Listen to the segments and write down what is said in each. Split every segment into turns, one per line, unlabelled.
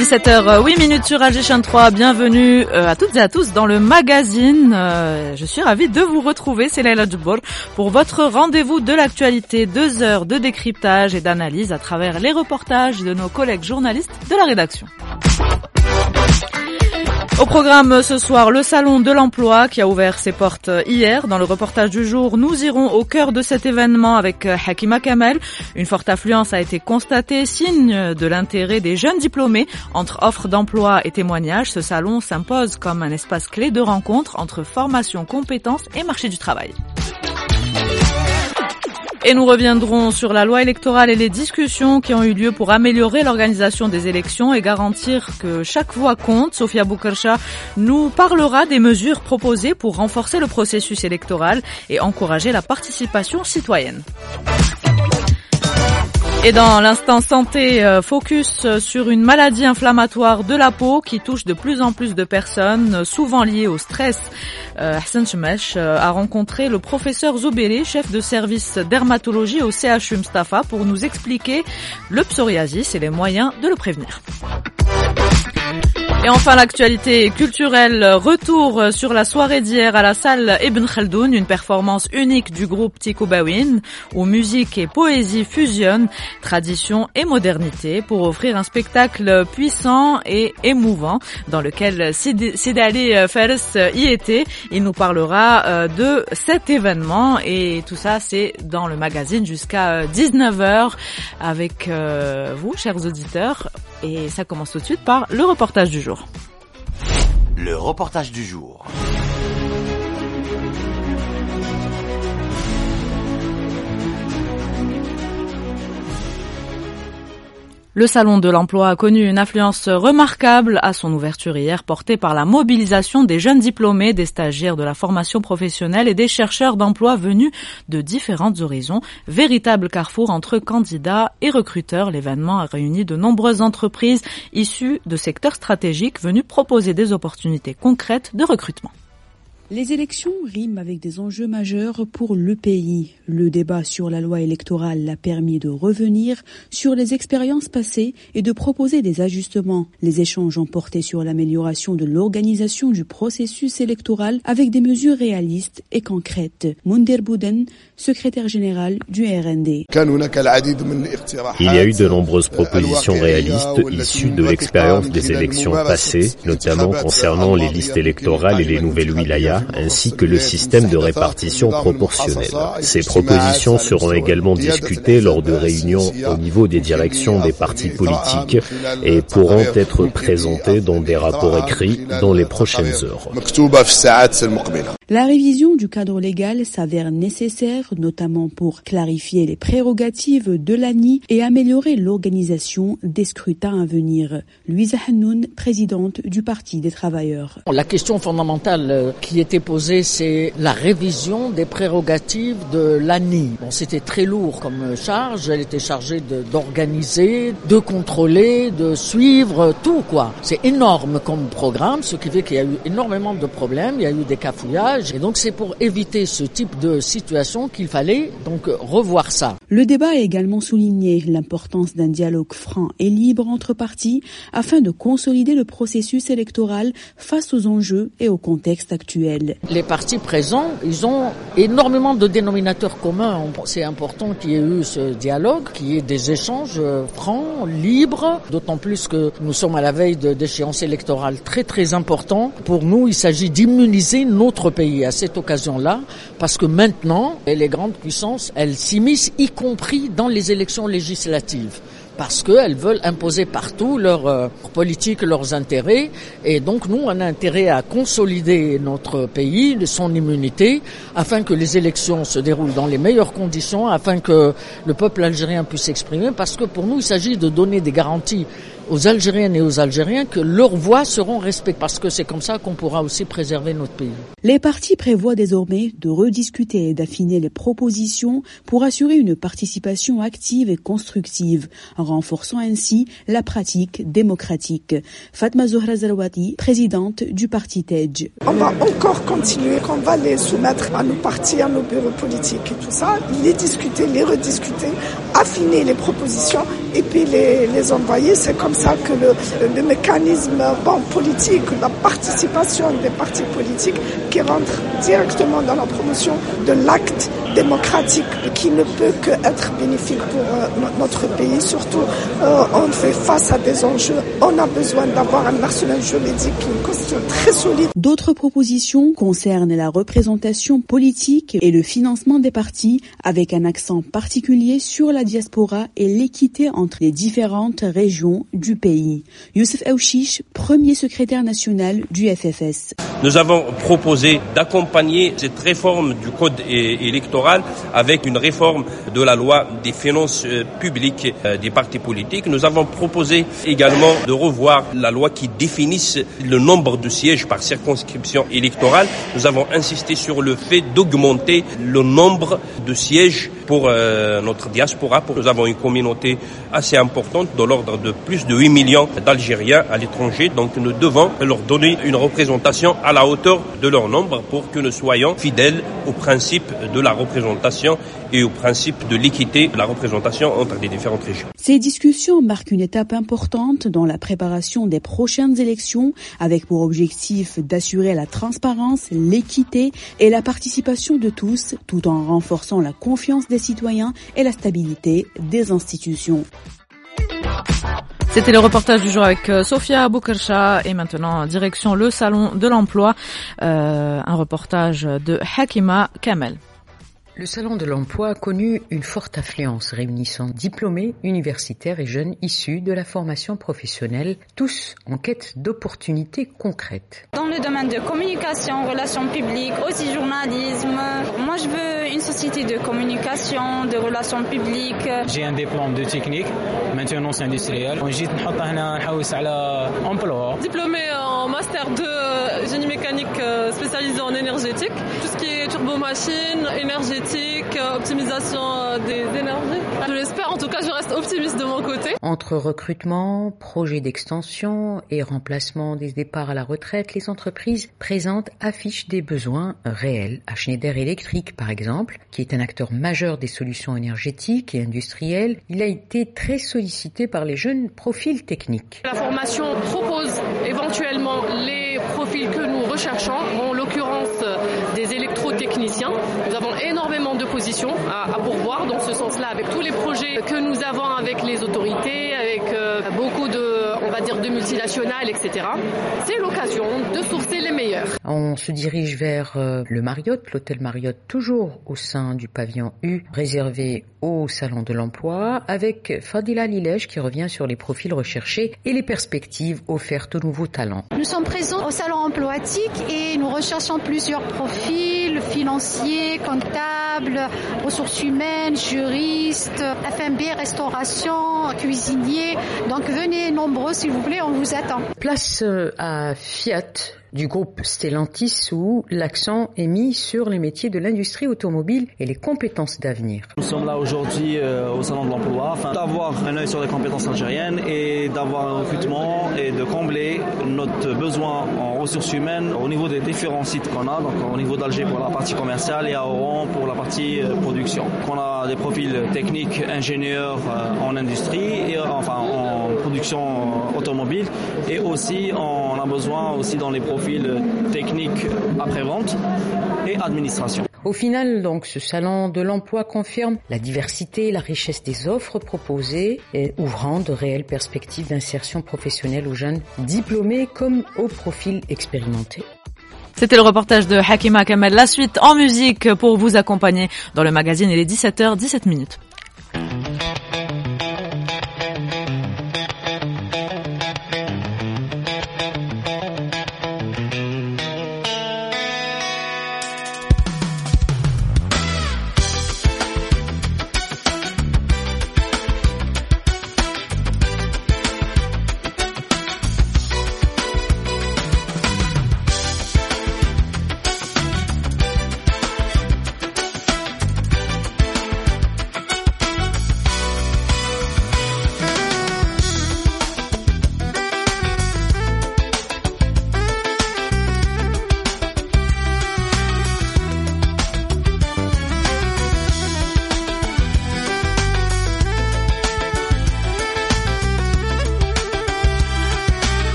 17h08 sur Alger 3, bienvenue à toutes et à tous dans le magazine. Je suis ravie de vous retrouver, c'est Leila Djebbour, pour votre rendez-vous de l'actualité, 2 heures de décryptage et d'analyse à travers les reportages de nos collègues journalistes de la rédaction. Au programme ce soir, le salon de l'emploi qui a ouvert ses portes hier. Dans le reportage du jour, nous irons au cœur de cet événement avec Hakima Kamel. Une forte affluence a été constatée, signe de l'intérêt des jeunes diplômés. Entre offres d'emploi et témoignages, ce salon s'impose comme un espace clé de rencontre entre formation, compétences et marché du travail. Et nous reviendrons sur la loi électorale et les discussions qui ont eu lieu pour améliorer l'organisation des élections et garantir que chaque voix compte. Sofia Boukercha nous parlera des mesures proposées pour renforcer le processus électoral et encourager la participation citoyenne. Et dans l'instant santé, focus sur une maladie inflammatoire de la peau qui touche de plus en plus de personnes, souvent liée au stress. Hassan Chemesh a rencontré le professeur Zouberi, chef de service dermatologie au CHU Mustapha, pour nous expliquer le psoriasis et les moyens de le prévenir. Et enfin, l'actualité culturelle, retour sur la soirée d'hier à la salle Ibn Khaldoun, une performance unique du groupe Tikou Bawin, où musique et poésie fusionnent, tradition et modernité, pour offrir un spectacle puissant et émouvant, dans lequel Sidi Ali Fares y était. Il nous parlera de cet événement, et tout ça, c'est dans le magazine jusqu'à 19h avec vous, chers auditeurs. Et ça commence tout de suite par le reportage du jour.
Le reportage du jour.
Le salon de l'emploi a connu une affluence remarquable à son ouverture hier, portée par la mobilisation des jeunes diplômés, des stagiaires de la formation professionnelle et des chercheurs d'emploi venus de différents horizons. Véritable carrefour entre candidats et recruteurs, l'événement a réuni de nombreuses entreprises issues de secteurs stratégiques venus proposer des opportunités concrètes de recrutement.
Les élections riment avec des enjeux majeurs pour le pays. Le débat sur la loi électorale a permis de revenir sur les expériences passées et de proposer des ajustements. Les échanges ont porté sur l'amélioration de l'organisation du processus électoral avec des mesures réalistes et concrètes. Mounder Bouden, secrétaire général du RND.
Il y a eu de nombreuses propositions réalistes issues de l'expérience des élections passées, notamment concernant les listes électorales et les nouvelles wilayas, ainsi que le système de répartition proportionnelle. Ces propositions seront également discutées lors de réunions au niveau des directions des partis politiques et pourront être présentées dans des rapports écrits dans les prochaines heures.
La révision du cadre légal s'avère nécessaire, notamment pour clarifier les prérogatives de l'ANI et améliorer l'organisation des scrutins à venir. Louisa Hannoun, présidente du Parti des travailleurs.
La question fondamentale qui était posée, c'est la révision des prérogatives de l'ANI. Bon, c'était très lourd comme charge, elle était chargée d'organiser, de contrôler, de suivre, tout quoi. C'est énorme comme programme, ce qui fait qu'il y a eu énormément de problèmes, il y a eu des cafouillages. Et donc c'est pour éviter ce type de situation qu'il fallait donc revoir ça.
Le débat a également souligné l'importance d'un dialogue franc et libre entre partis afin de consolider le processus électoral face aux enjeux et au contexte actuel.
Les partis présents, ils ont énormément de dénominateurs communs. C'est important qu'il y ait eu ce dialogue, qu'il y ait des échanges francs, libres, d'autant plus que nous sommes à la veille d'échéances électorales très très importantes. Pour nous, il s'agit d'immuniser notre pays à cette occasion-là, parce que maintenant, les grandes puissances, elles s'immiscent, y compris dans les élections législatives, parce qu'elles veulent imposer partout leur politique, leurs intérêts, et donc nous, on a intérêt à consolider notre pays, son immunité, afin que les élections se déroulent dans les meilleures conditions, afin que le peuple algérien puisse s'exprimer, parce que pour nous, il s'agit de donner des garanties aux Algériennes et aux Algériens que leurs voix seront respectées, parce que c'est comme ça qu'on pourra aussi préserver notre pays.
Les partis prévoient désormais de rediscuter et d'affiner les propositions pour assurer une participation active et constructive, en renforçant ainsi la pratique démocratique. Fatma Zohra Zarouati, présidente du parti TEJ.
On va encore continuer, qu'on va les soumettre à nos partis, à nos bureaux politiques et tout ça, les discuter, les rediscuter, affiner les propositions et puis les envoyer. C'est comme ça ça que le mécanisme politique, la participation des partis politiques qui rentre directement dans la promotion de l'acte démocratique qui ne peut qu'être bénéfique pour notre pays. Surtout, on fait face à des enjeux. On a besoin d'avoir un arsenal juridique, une constitution très solide.
D'autres propositions concernent la représentation politique et le financement des partis, avec un accent particulier sur la diaspora et l'équité entre les différentes régions du pays. Youssef Aouchiche, premier secrétaire national du FFS.
Nous avons proposé d'accompagner cette réforme du code électoral avec une réforme de la loi des finances publiques des partis politiques. Nous avons proposé également de revoir la loi qui définisse le nombre de sièges par circonscription électorale. Nous avons insisté sur le fait d'augmenter le nombre de sièges pour notre diaspora. Nous avons une communauté assez importante, de l'ordre de plus de 8 millions d'Algériens à l'étranger. Donc nous devons leur donner une représentation à la hauteur de leur nombre pour que nous soyons fidèles au principe de la représentation et au principe de l'équité de la représentation entre les différentes régions.
Ces discussions marquent une étape importante dans la préparation des prochaines élections, avec pour objectif d'assurer la transparence, l'équité et la participation de tous, tout en renforçant la confiance des citoyens et la stabilité des institutions.
C'était le reportage du jour avec Sofia Boukercha et maintenant direction le salon de l'emploi, un reportage de Hakima Kamel.
Le salon de l'emploi a connu une forte affluence réunissant diplômés, universitaires et jeunes issus de la formation professionnelle, tous en quête d'opportunités concrètes.
Dans le domaine de communication, relations publiques, aussi journalisme, moi je veux une société de communication, de relations publiques.
J'ai un diplôme de technique, maintenance industrielle.
Diplômé en master 2 génie mécanique spécialisé en énergétique, tout ce qui est turbomachine, énergétique, optimisation des énergies. Je l'espère, en tout cas, je reste optimiste de mon côté.
Entre recrutement, projets d'extension et remplacement des départs à la retraite, les entreprises présentes affichent des besoins réels. À Schneider Electric, par exemple, qui est un acteur majeur des solutions énergétiques et industrielles, il a été très sollicité par les jeunes profils techniques.
La formation propose éventuellement les profils que nous recherchons, en l'occurrence des électrotechniciens. Nous avons énormément de positions à pourvoir dans ce sens-là, avec tous les projets que nous avons avec les autorités, avec beaucoup de multinationales, etc. C'est l'occasion de sourcer les meilleurs.
On se dirige vers le Marriott, l'hôtel Marriott, toujours au sein du pavillon U, réservé au salon de l'emploi, avec Fadila Lilej qui revient sur les profils recherchés et les perspectives offertes aux nouveaux talents.
Nous sommes présents au salon emploatique et nous recherchons plusieurs profils financiers, comptables, ressources humaines, juristes, F&B, restauration, cuisiniers. Donc venez nombreux s'il vous plaît, on vous attend.
Place à Fiat du groupe Stellantis où l'accent est mis sur les métiers de l'industrie automobile et les compétences d'avenir.
Nous sommes là aujourd'hui au salon de l'emploi afin d'avoir un œil sur les compétences algériennes et d'avoir un recrutement et de combler notre besoin en ressources humaines au niveau des différents sites qu'on a, donc au niveau d'Alger pour la partie commerciale et à Oran pour la partie production. On a des profils techniques, ingénieurs en industrie et en production automobile et aussi on a besoin aussi dans les profils techniques après-vente et administration.
Au final, donc, ce salon de l'emploi confirme la diversité et la richesse des offres proposées et ouvrant de réelles perspectives d'insertion professionnelle aux jeunes diplômés comme aux profils expérimentés.
C'était le reportage de Hakima Kamel. La suite en musique pour vous accompagner dans le magazine. Il est 17h17.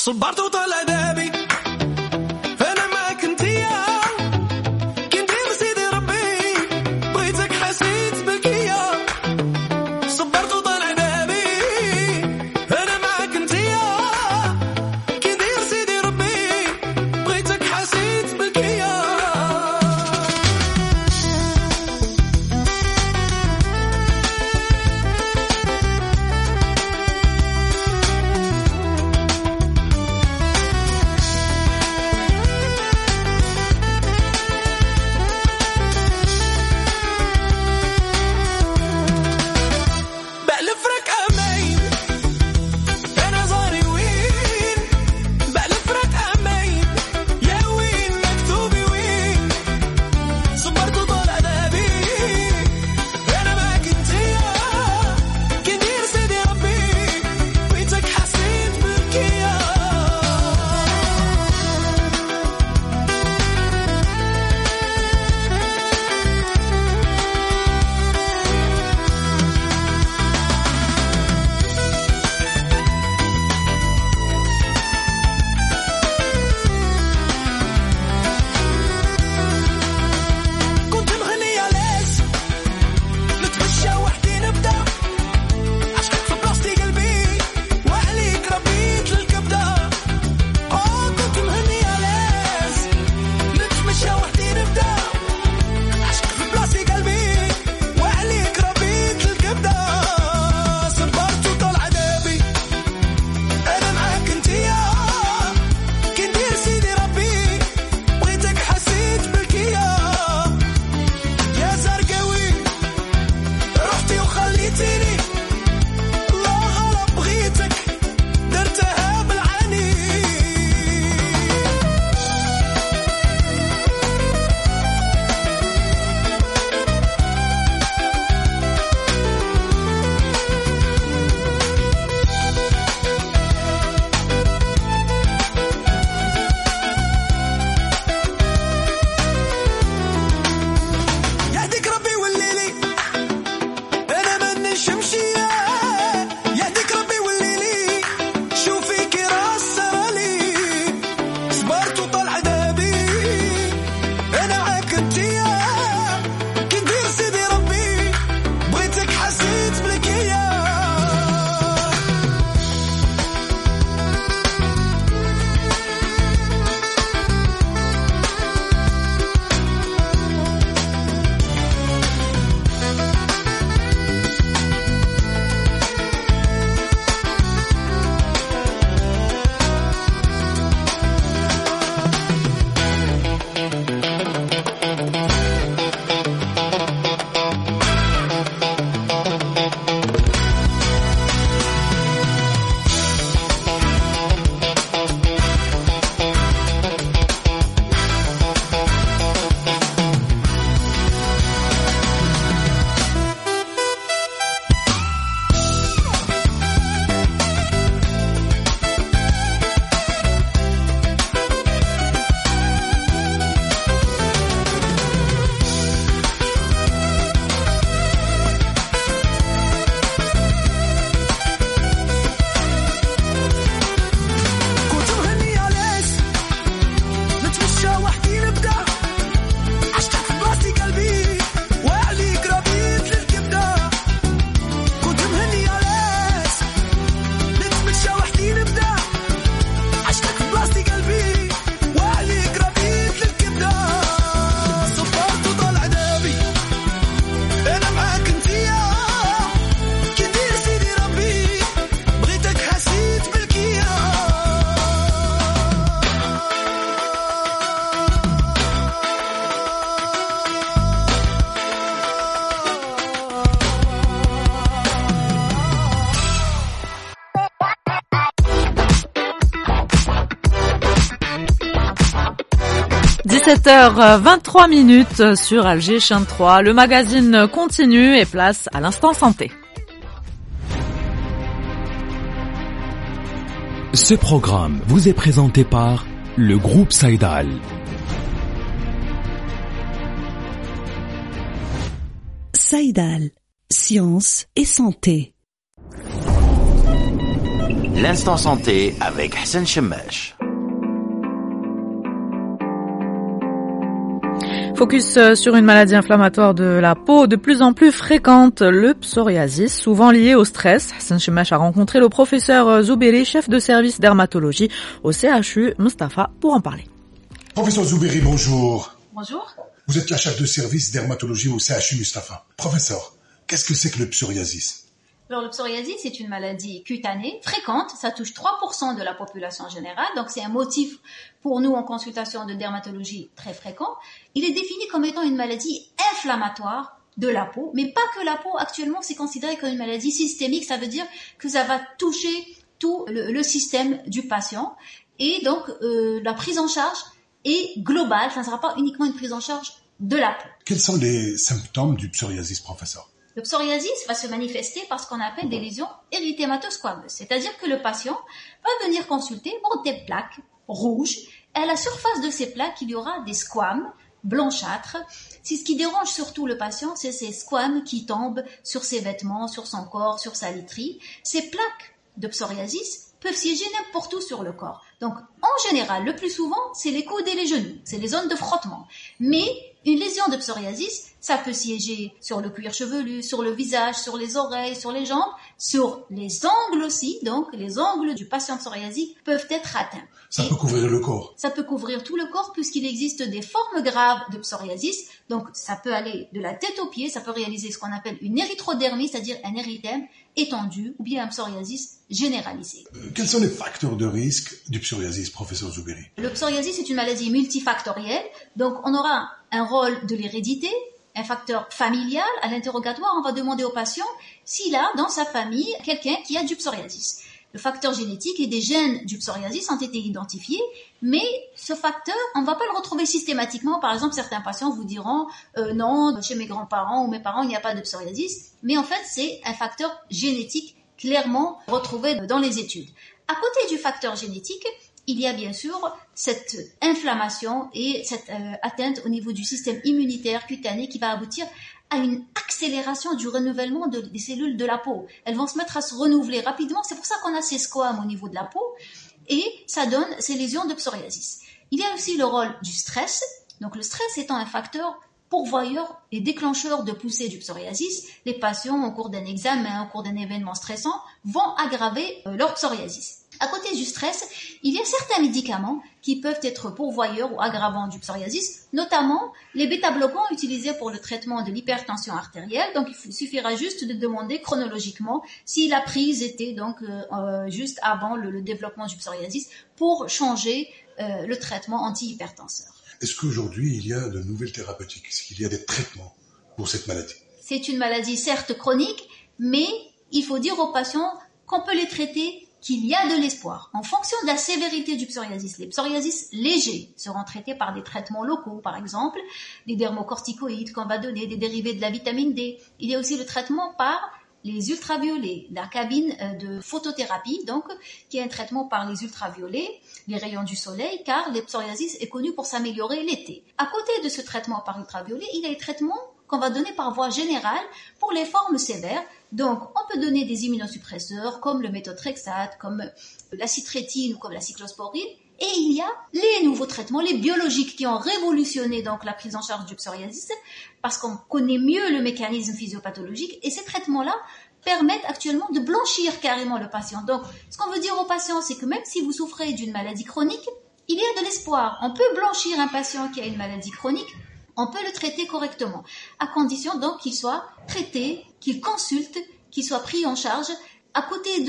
صبرت وطلع دابي انا معك انتيا كنت سيدي ربي بغيتك حسيت بالكيا صبرت وطلع دابي انا معك انتيا كنت سيدي ربي بغيتك حسيت بالكيا
– 17h23 sur Alger Chaîne 3. Le magazine continue et place à l'instant santé.
Ce programme vous est présenté par le groupe Saïdal.
Saïdal, science et santé.
L'instant santé avec Hassan Chemmesh.
Focus sur une maladie inflammatoire de la peau de plus en plus fréquente, le psoriasis, souvent lié au stress. Hassan Chemmesh a rencontré le professeur Zouberi, chef de service dermatologie au CHU Mustapha, pour en parler.
Professeur Zouberi, bonjour.
Bonjour.
Vous êtes la chef de service dermatologie au CHU Mustapha. Professeur, qu'est-ce que c'est que le psoriasis ?
Alors, le psoriasis, c'est une maladie cutanée fréquente. Ça touche 3% de la population générale. Donc, c'est un motif pour nous en consultation de dermatologie très fréquent. Il est défini comme étant une maladie inflammatoire de la peau, mais pas que la peau. Actuellement, c'est considéré comme une maladie systémique. Ça veut dire que ça va toucher tout le système du patient. Et donc, la prise en charge est globale. Ça ne sera pas uniquement une prise en charge de la peau.
Quels sont les symptômes du psoriasis, professeur ?
Le psoriasis va se manifester par ce qu'on appelle des lésions érythématosquameuses. C'est-à-dire que le patient va venir consulter pour des plaques rouges. Et à la surface de ces plaques, il y aura des squames blanchâtres. C'est ce qui dérange surtout le patient, c'est ces squames qui tombent sur ses vêtements, sur son corps, sur sa literie. Ces plaques de psoriasis peuvent siéger n'importe où sur le corps. Donc, en général, le plus souvent, c'est les coudes et les genoux. C'est les zones de frottement. Mais une lésion de psoriasis, ça peut siéger sur le cuir chevelu, sur le visage, sur les oreilles, sur les jambes, sur les ongles aussi. Donc, les ongles du patient psoriasique peuvent être atteints.
Ça peut couvrir le corps.
Ça peut couvrir tout le corps puisqu'il existe des formes graves de psoriasis. Donc, ça peut aller de la tête aux pieds. Ça peut réaliser ce qu'on appelle une érythrodermie, c'est-à-dire un érythème étendu ou bien un psoriasis généralisé.
Quels sont les facteurs de risque du psoriasis, professeur Zouberi ?
Le psoriasis est une maladie multifactorielle. Donc, on aura un rôle de l'hérédité, un facteur familial. À l'interrogatoire, on va demander au patient s'il a dans sa famille quelqu'un qui a du psoriasis. Le facteur génétique et des gènes du psoriasis ont été identifiés, mais ce facteur, on ne va pas le retrouver systématiquement. Par exemple, certains patients vous diront non, chez mes grands-parents ou mes parents, il n'y a pas de psoriasis. Mais en fait, c'est un facteur génétique clairement retrouvé dans les études. À côté du facteur génétique, il y a bien sûr cette inflammation et cette atteinte au niveau du système immunitaire cutané qui va aboutir à une accélération du renouvellement des cellules de la peau. Elles vont se mettre à se renouveler rapidement. C'est pour ça qu'on a ces squames au niveau de la peau et ça donne ces lésions de psoriasis. Il y a aussi le rôle du stress. Donc le stress étant un facteur pourvoyeur et déclencheur de poussée du psoriasis, les patients au cours d'un examen, au cours d'un événement stressant, vont aggraver leur psoriasis. À côté du stress, il y a certains médicaments qui peuvent être pourvoyeurs ou aggravants du psoriasis, notamment les bêta-bloquants utilisés pour le traitement de l'hypertension artérielle. Donc, il suffira juste de demander chronologiquement si la prise était donc juste avant le développement du psoriasis pour changer le traitement anti-hypertenseur.
Est-ce qu'aujourd'hui, il y a de nouvelles thérapeutiques ? Est-ce qu'il y a des traitements pour cette maladie ?
C'est une maladie certes chronique, mais il faut dire aux patients qu'on peut les traiter, qu'il y a de l'espoir. En fonction de la sévérité du psoriasis, les psoriasis légers seront traités par des traitements locaux, par exemple, des dermocorticoïdes qu'on va donner, des dérivés de la vitamine D. Il y a aussi le traitement par les ultraviolets, la cabine de photothérapie, donc, qui est un traitement par les ultraviolets, les rayons du soleil, car le psoriasis est connu pour s'améliorer l'été. À côté de ce traitement par ultraviolets, il y a les traitements qu'on va donner par voie générale pour les formes sévères. Donc, on peut donner des immunosuppresseurs comme le méthotrexate, comme la citrétine ou comme la cyclosporine. Et il y a les nouveaux traitements, les biologiques qui ont révolutionné donc la prise en charge du psoriasis parce qu'on connaît mieux le mécanisme physiopathologique et ces traitements-là permettent actuellement de blanchir carrément le patient. Donc, ce qu'on veut dire aux patients, c'est que même si vous souffrez d'une maladie chronique, il y a de l'espoir. On peut blanchir un patient qui a une maladie chronique, on peut le traiter correctement, à condition donc qu'il soit traité, qu'il consulte, qu'il soit pris en charge. À côté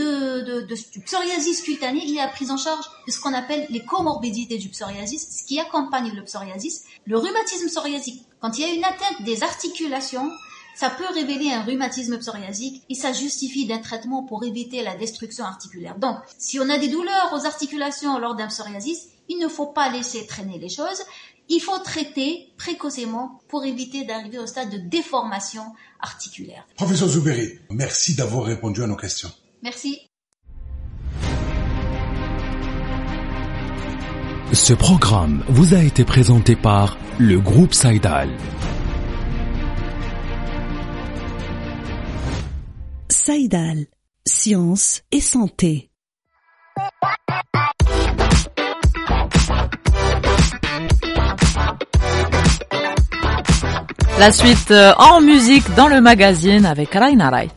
du psoriasis cutané, il y a la prise en charge de ce qu'on appelle les comorbidités du psoriasis, ce qui accompagne le psoriasis. Le rhumatisme psoriasique, quand il y a une atteinte des articulations, ça peut révéler un rhumatisme psoriasique et ça justifie d'un traitement pour éviter la destruction articulaire. Donc, si on a des douleurs aux articulations lors d'un psoriasis, il ne faut pas laisser traîner les choses. Il faut traiter précocement pour éviter d'arriver au stade de déformation articulaire.
Professeur Zouberi, merci d'avoir répondu à nos questions.
Merci.
Ce programme vous a été présenté par le groupe Saïdal.
Saïdal, science et santé.
La suite en musique dans le magazine avec Raina Rai.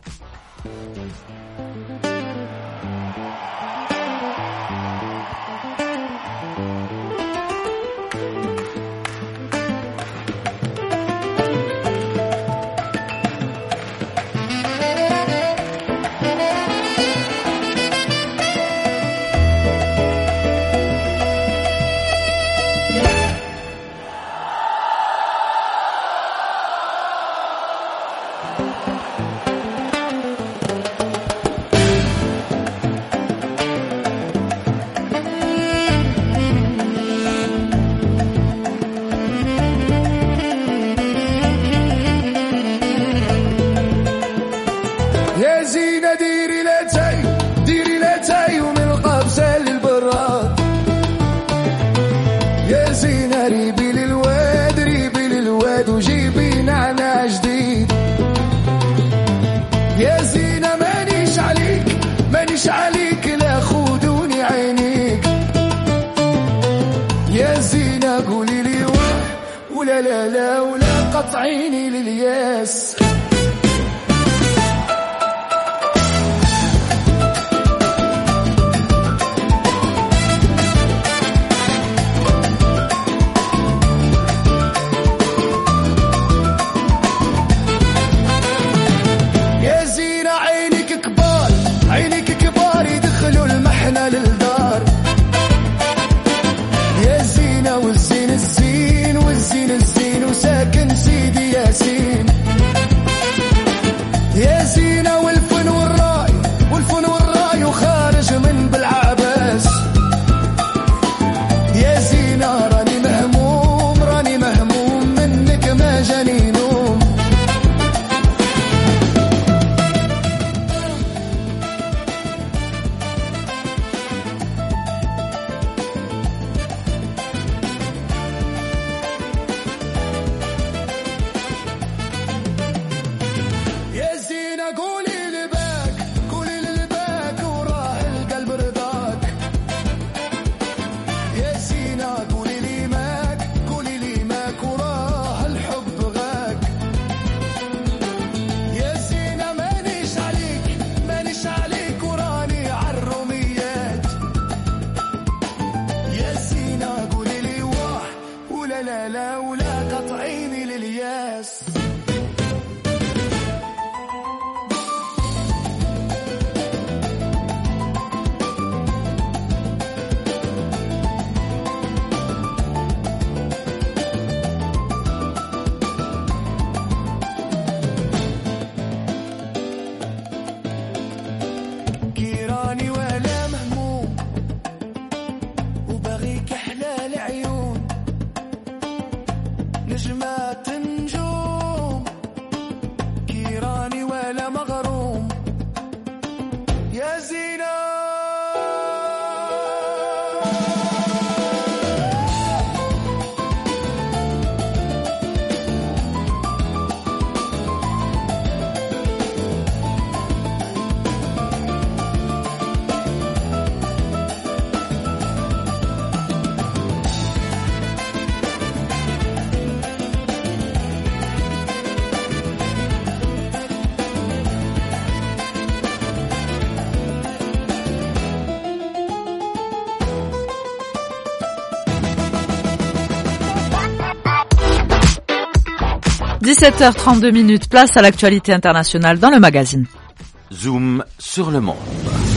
– 17h32, place à l'actualité internationale dans le magazine.
Zoom sur le monde.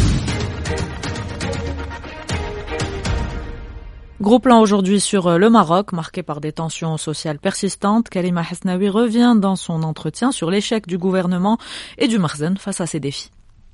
Gros plan aujourd'hui sur le Maroc, marqué par des tensions sociales persistantes. Karima Hasnaoui revient dans son entretien sur l'échec du gouvernement et du Makhzen face à ces défis.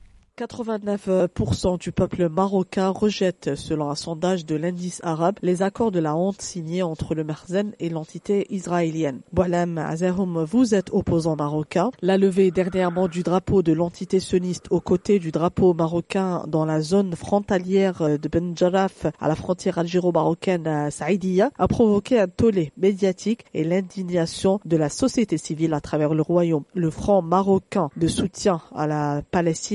89% du peuple marocain rejette, selon un sondage de l'indice arabe, les accords de la honte signés entre le Makhzen et l'entité israélienne. Boualem Azahoum, vous êtes opposant marocain. La levée dernièrement du drapeau de l'entité sioniste aux côtés du drapeau marocain dans la zone frontalière de Ben Jarraf à la frontière algéro-marocaine à Saïdia a provoqué un tollé médiatique et l'indignation de la société civile à travers le royaume. Le Front marocain de soutien à la Palestine et de lutte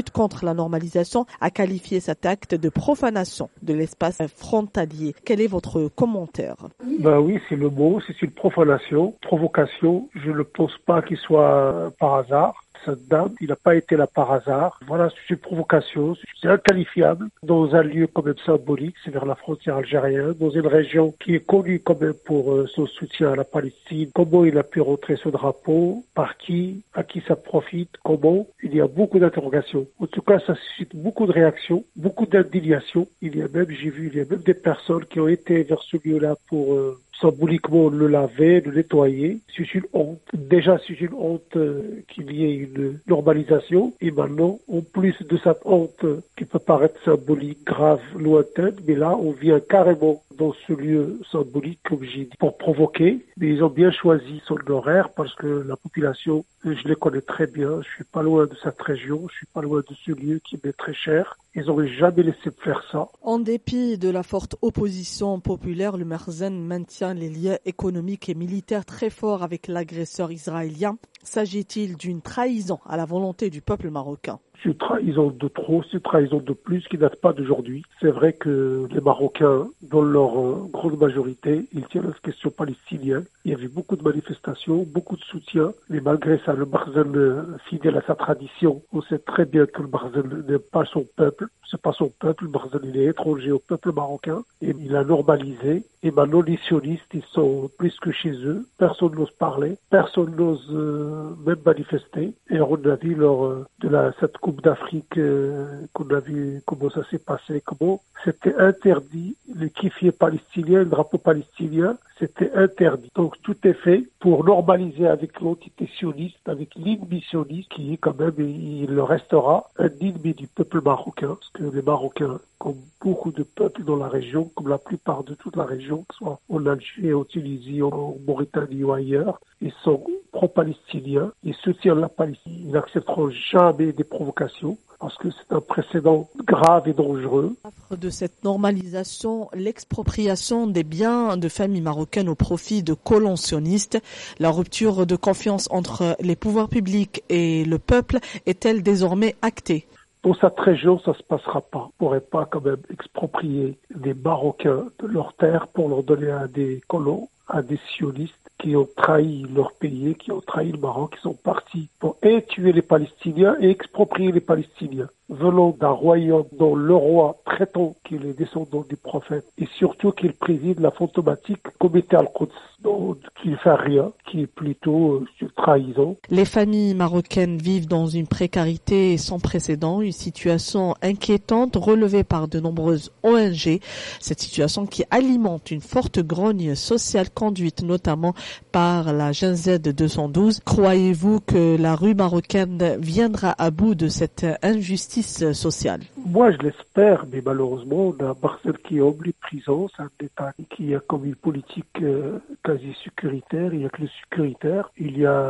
lutte contre la normalisation a qualifié cet acte de profanation de l'espace frontalier. Quel est votre commentaire?
Oui, c'est le mot, c'est une profanation, provocation. Je ne pense pas qu'il soit par hasard. Cette dame, il n'a pas été là par hasard. Voilà, c'est une provocation, c'est inqualifiable. Dans un lieu quand même symbolique, c'est vers la frontière algérienne, dans une région qui est connue quand même pour son soutien à la Palestine. Comment il a pu rentrer ce drapeau? Par qui? À qui ça profite? Comment? Il y a beaucoup d'interrogations. En tout cas, ça suscite beaucoup de réactions, beaucoup d'indignation. Il y a même des personnes qui ont été vers ce lieu-là pour symboliquement le laver, le nettoyer. C'est une honte. Déjà, c'est une honte qu'il y ait une normalisation. Et maintenant, en plus de cette honte qui peut paraître symbolique, grave, lointaine, mais là, on vient carrément dans ce lieu symbolique, comme j'ai dit, pour provoquer. Mais ils ont bien choisi son horaire parce que la population, je les connais très bien. Je suis pas loin de cette région. Je suis pas loin de ce lieu qui m'est très cher. Ils n'auraient jamais laissé faire ça.
En dépit de la forte opposition populaire, le Merzen maintient les liens économiques et militaires très forts avec l'agresseur israélien. S'agit-il d'une trahison à la volonté du peuple marocain?
C'est une trahison de trop, c'est une trahison de plus qui ne date pas d'aujourd'hui. C'est vrai que les Marocains, dans leur grande majorité, ils tiennent à la question palestinienne. Il y avait beaucoup de manifestations, beaucoup de soutien. Mais malgré ça, le Merzen, fidèle à sa tradition, on sait très bien que le Merzen n'est pas son peuple. C'est pas son peuple. Le Merzen, il est étranger au peuple marocain. Et il a normalisé. Et maintenant, les sionistes, ils sont plus que chez eux. Personne n'ose parler. Personne n'ose même manifester. Et on a vu lors de cette Coupe d'Afrique qu'on a vu comment ça s'est passé, comment c'était interdit, le kiffier palestinien, le drapeau palestinien, c'était interdit. Donc tout est fait pour normaliser avec l'entité sioniste, avec l'ennemi sioniste qui est quand même, il le restera, un ennemi du peuple marocain, parce que les Marocains, comme beaucoup de peuples dans la région, comme la plupart de toute la région, que ce soit en Algérie, en Tunisie, en Mauritanie ou ailleurs, ils sont pro-palestiniens, ils soutiennent la Palestine, ils n'accepteront jamais des provocations, parce que c'est un précédent grave et dangereux.
De cette normalisation, l'expropriation des biens de familles marocaines au profit de colons sionistes, la rupture de confiance entre les pouvoirs publics et le peuple est-elle désormais actée?
Dans cette région, ça se passera pas. On ne pourrait pas quand même exproprier des Marocains de leurs terres pour leur donner à des colons, à des sionistes qui ont trahi leur pays, qui ont trahi le Maroc, qui sont partis pour tuer les Palestiniens et exproprier les Palestiniens. Venant d'un royaume dont le roi prétend qu'il est descendant du prophète et surtout qu'il préside la fantomatique comité Al-Quds, qui ne fait rien, qui est plutôt une trahison.
Les familles marocaines vivent dans une précarité sans précédent, une situation inquiétante relevée par de nombreuses ONG. Cette situation qui alimente une forte grogne sociale conduite notamment par la Gen-Z 212. Croyez-vous que la rue marocaine viendra à bout de cette injustice sociale?
Moi, je l'espère, mais malheureusement, on a Barcel qui est omniprésent, c'est un État qui a comme une politique quasi sécuritaire, il y a que le sécuritaire. Il y a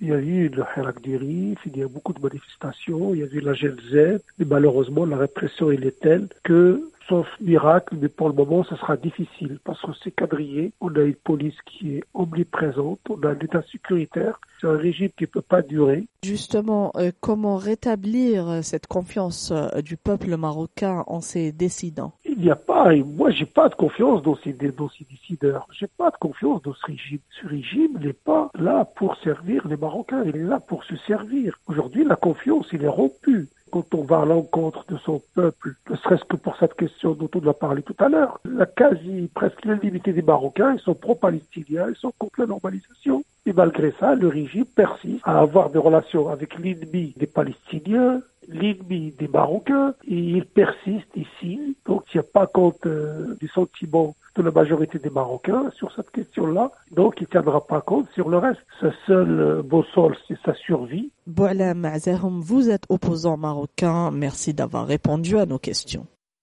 eu le Hirak Dirif, il y a beaucoup de manifestations, il y a eu la Gen-Z, mais malheureusement, la répression, elle est telle que sauf miracle, mais pour le moment, ça sera difficile parce que c'est quadrillé. On a une police qui est omniprésente, on a un État sécuritaire. C'est un régime qui ne peut pas durer.
Justement, comment rétablir cette confiance du peuple marocain en ses décidants?
Il n'y a pas, et moi j'ai pas de confiance dans ces décideurs. J'ai pas de confiance dans ce régime. Ce régime n'est pas là pour servir les Marocains, il est là pour se servir. Aujourd'hui, la confiance, il est rompue. Quand on va à l'encontre de son peuple, ne serait-ce que pour cette question dont on a parlé tout à l'heure, presque l'unanimité des Marocains, ils sont pro-palestiniens, ils sont contre la normalisation. Et malgré ça, le régime persiste à avoir des relations avec l'ennemi des Palestiniens, l'ennemi des Marocains, et il persiste ici. Donc il n'y a pas compte du sentiment de la majorité des Marocains sur cette question-là. Donc il ne tiendra pas compte sur le reste. Sa seule boussole, c'est sa survie.
Boualem Azahoum, vous êtes opposant marocain. Merci d'avoir répondu à nos questions.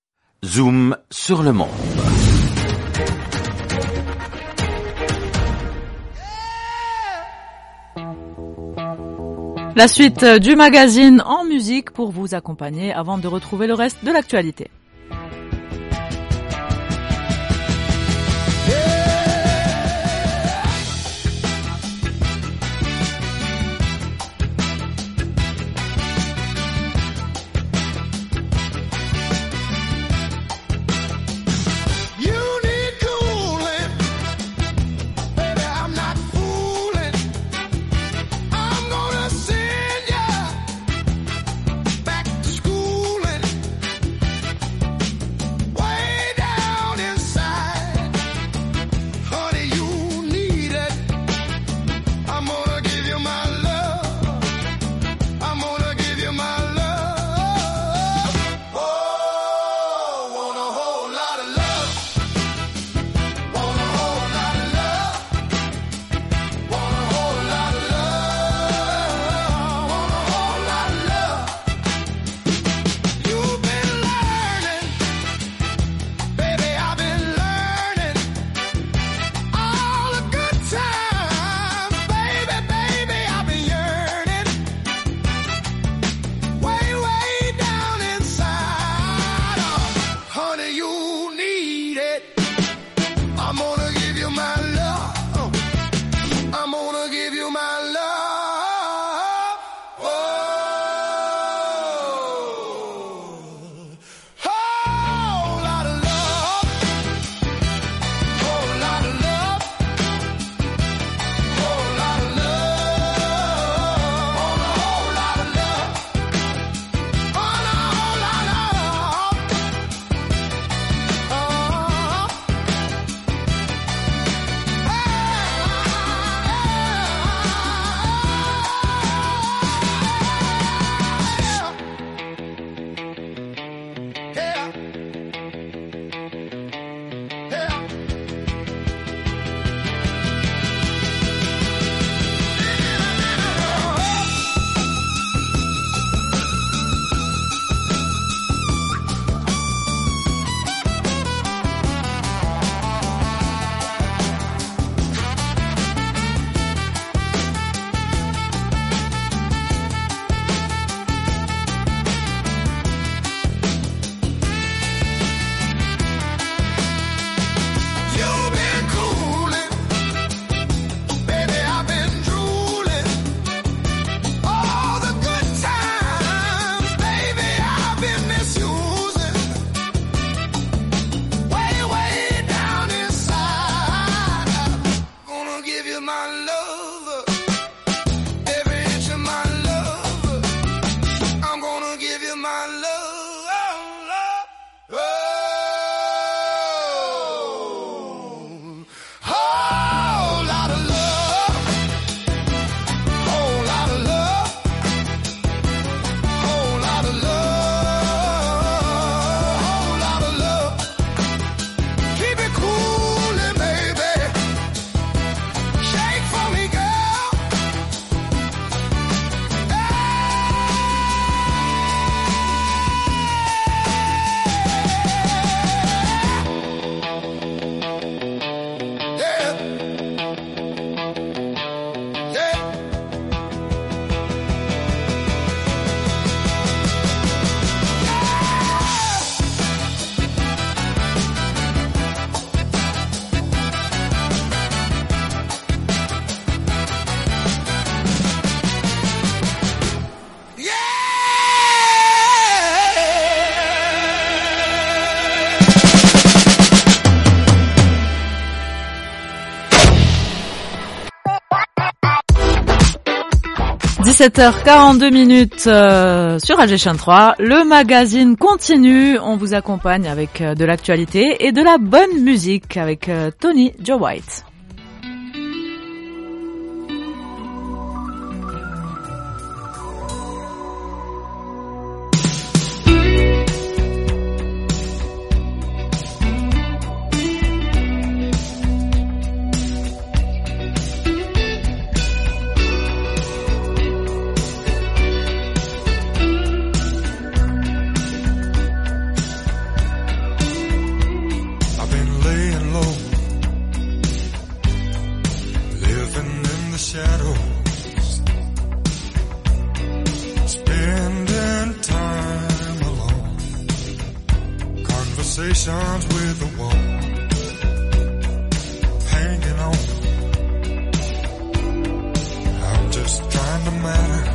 Zoom sur le monde.
La suite du magazine en musique pour vous accompagner avant de retrouver le reste de l'actualité. 17h42 sur AG 3. Le magazine continue. On vous accompagne avec de l'actualité et de la bonne musique avec Tony Joe White.
Conversations with the wall, hanging on. I'm just trying to matter,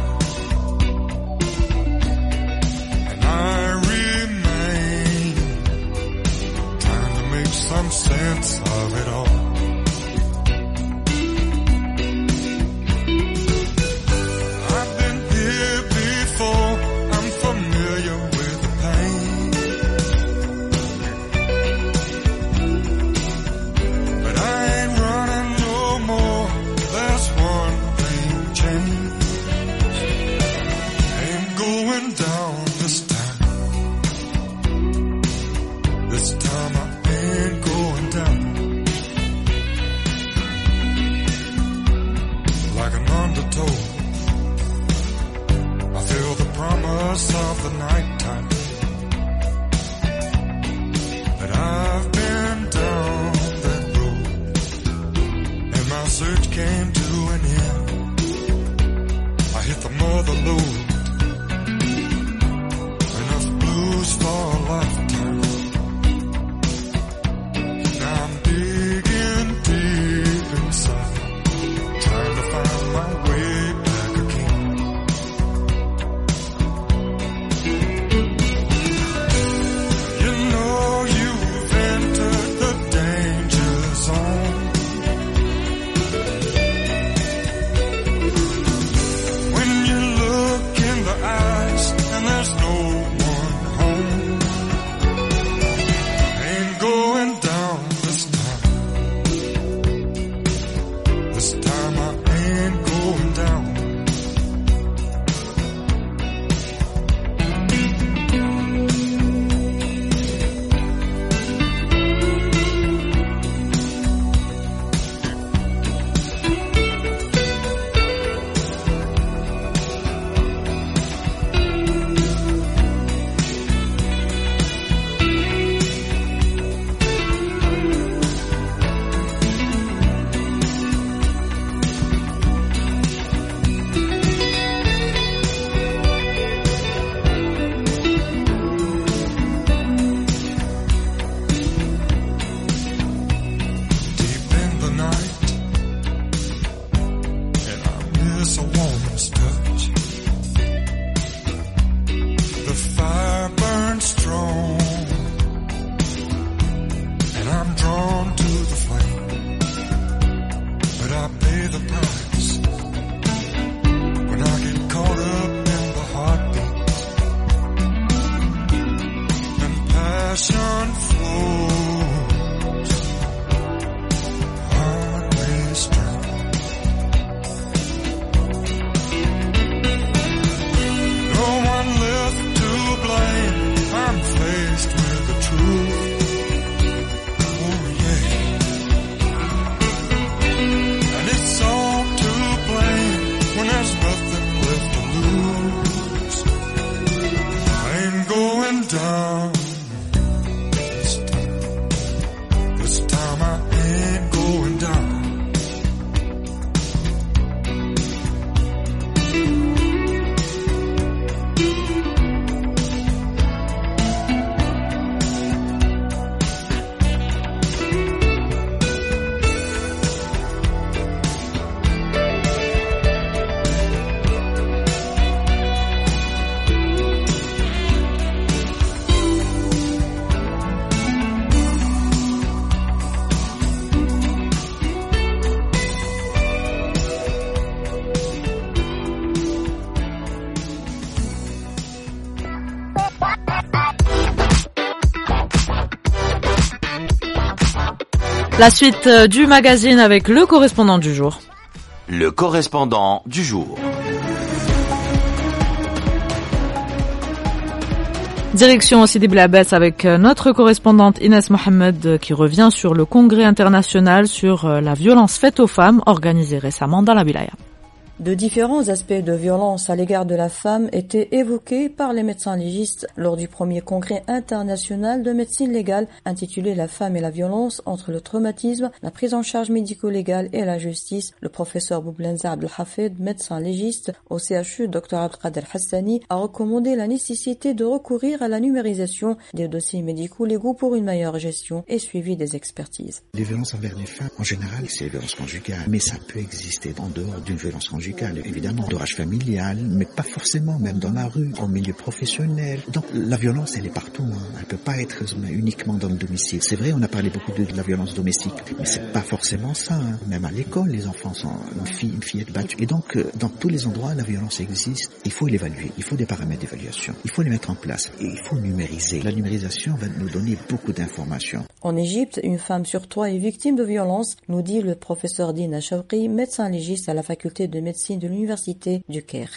and I remain trying to make some sense of it all. I've been here before, I'm familiar with the pain. Of the nighttime, but I've been down that road, and my search came to an end. I hit the mother load, enough blues for a lifetime. Now I'm digging deep inside, trying to find my way back again.
La suite du magazine avec le correspondant du jour.
Le correspondant du jour.
Direction Sidi Blabès avec notre correspondante Inès Mohamed qui revient sur le congrès international sur la violence faite aux femmes organisé récemment dans la wilaya.
De différents aspects de violence à l'égard de la femme étaient évoqués par les médecins légistes lors du premier congrès international de médecine légale intitulé La femme et la violence entre le traumatisme, la prise en charge médico-légale et la justice. Le professeur Boublenza Abdelhafed, médecin légiste au CHU Dr Abdelkader Hassani, a recommandé la nécessité de recourir à la numérisation des dossiers médicaux légaux pour une meilleure gestion et suivi des expertises.
Les violences envers les femmes, en général, c'est les violences conjugales, mais ça peut exister en dehors d'une violence conjugale. Évidemment, d'orage familial, mais pas forcément, même dans la rue, en milieu professionnel. Donc la violence, elle est partout. Elle peut pas être uniquement dans le domicile. C'est vrai, on a parlé beaucoup de la violence domestique, mais c'est pas forcément ça. Même à l'école, les enfants sont une fillette battue. Et donc, dans tous les endroits, la violence existe. Il faut l'évaluer. Il faut des paramètres d'évaluation. Il faut les mettre en place. Et il faut numériser. La numérisation va nous donner beaucoup d'informations.
En Égypte, une femme sur 3 est victime de violence, nous dit le professeur Dina Chawqi, médecin légiste à la faculté de médecine de l'université du Caire.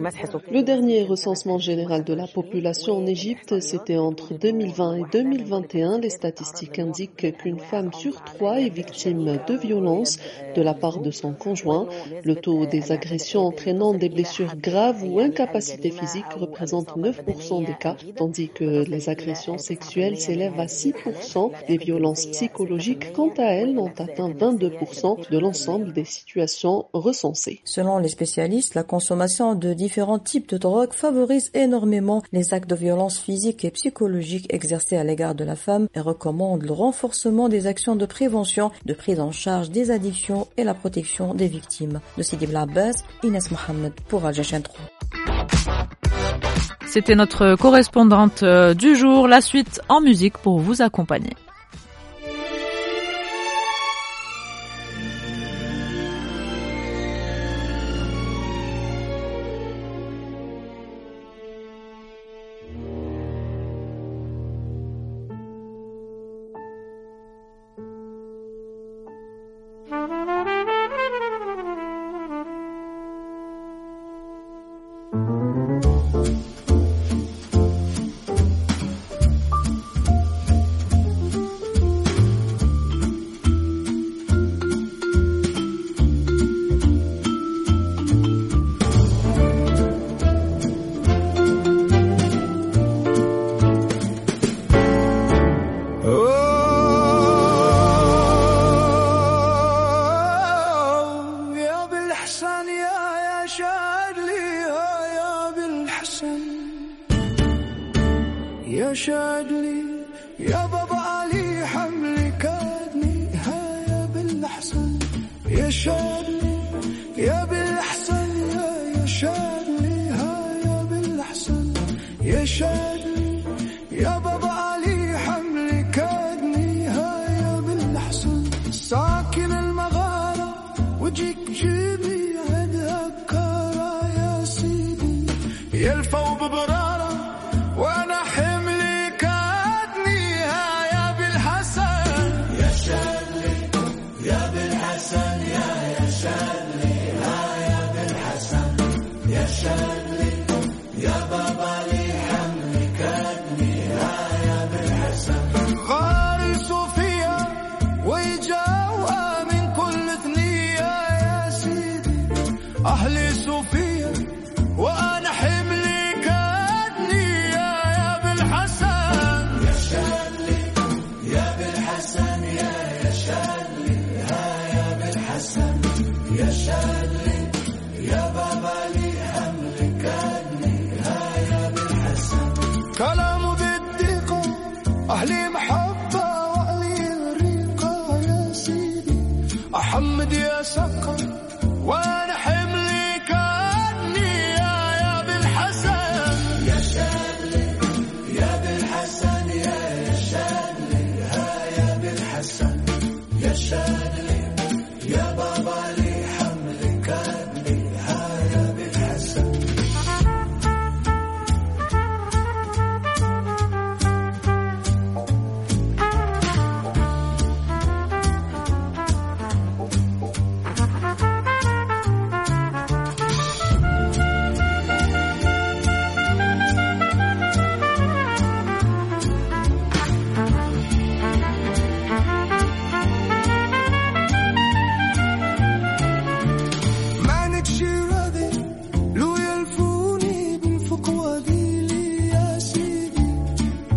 Le dernier recensement général de la population en Égypte, c'était entre 2020 et 2021. Les statistiques indiquent qu'une femme sur 3 est victime de violences de la part de son conjoint. Le taux des agressions entraînant des blessures graves ou incapacité physique représente 9% des cas, tandis que les agressions sexuelles s'élèvent à 6%. Les violences psychologiques, quant à elles, ont atteint 22% de l'ensemble des situations recensées.
Selon les spécialistes, la consommation de différents types de drogues favorise énormément les actes de violence physique et psychologique exercés à l'égard de la femme et recommande le renforcement des actions de prévention, de prise en charge des addictions et la protection des victimes. De Sidi Blabès, Inès Mohamed pour Al Jazeera 3.
C'était notre correspondante du jour. La suite en musique pour vous accompagner.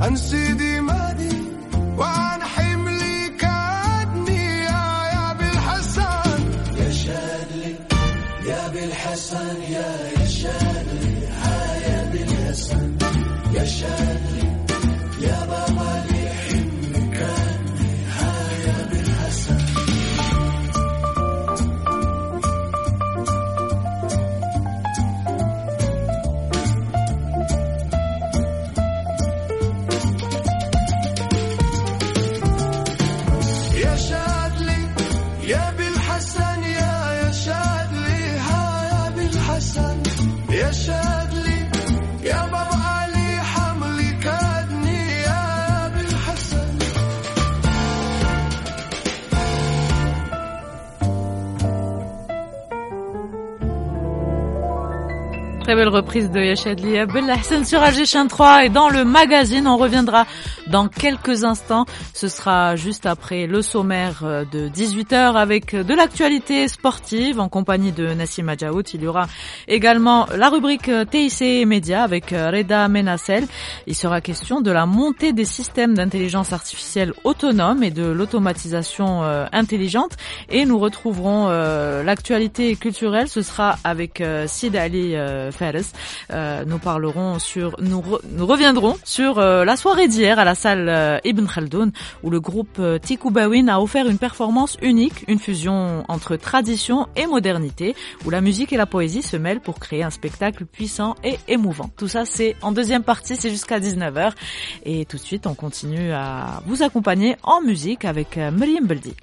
عن سيدي مادي وعن حملي كادني يا بالحسن يا شادلي يا بالحسن يا شادلي يا بالحسن يا شادلي يا بابا لي حملي كادني يا بالحسن. يا شادلي يا بالحسن يا شادلي يا بالحسن يا شادلي يا بابا علي حملي كادني يا بالحسن.
Très belle reprise de Yachadli Abel Hassan sur Alger 3 et dans le magazine, on reviendra dans quelques instants. Ce sera juste après le sommaire de 18h avec de l'actualité sportive en compagnie de Nassim Adjaout. Il y aura également la rubrique TIC Média avec Reda Menassel. Il sera question de la montée des systèmes d'intelligence artificielle autonome et de l'automatisation intelligente. Et nous retrouverons l'actualité culturelle. Ce sera avec Sid Ali Fares. Nous reviendrons sur la soirée d'hier à la salle Ibn Khaldoun où le groupe Tikou Bawin a offert une performance unique, une fusion entre tradition et modernité où la musique et la poésie se mêlent pour créer un spectacle puissant et émouvant. Tout ça c'est en deuxième partie, c'est jusqu'à 19h et tout de suite on continue à vous accompagner en musique avec Mriem Beldi.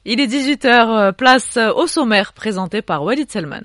Il est 18h, place au sommaire présenté par Walid Selman.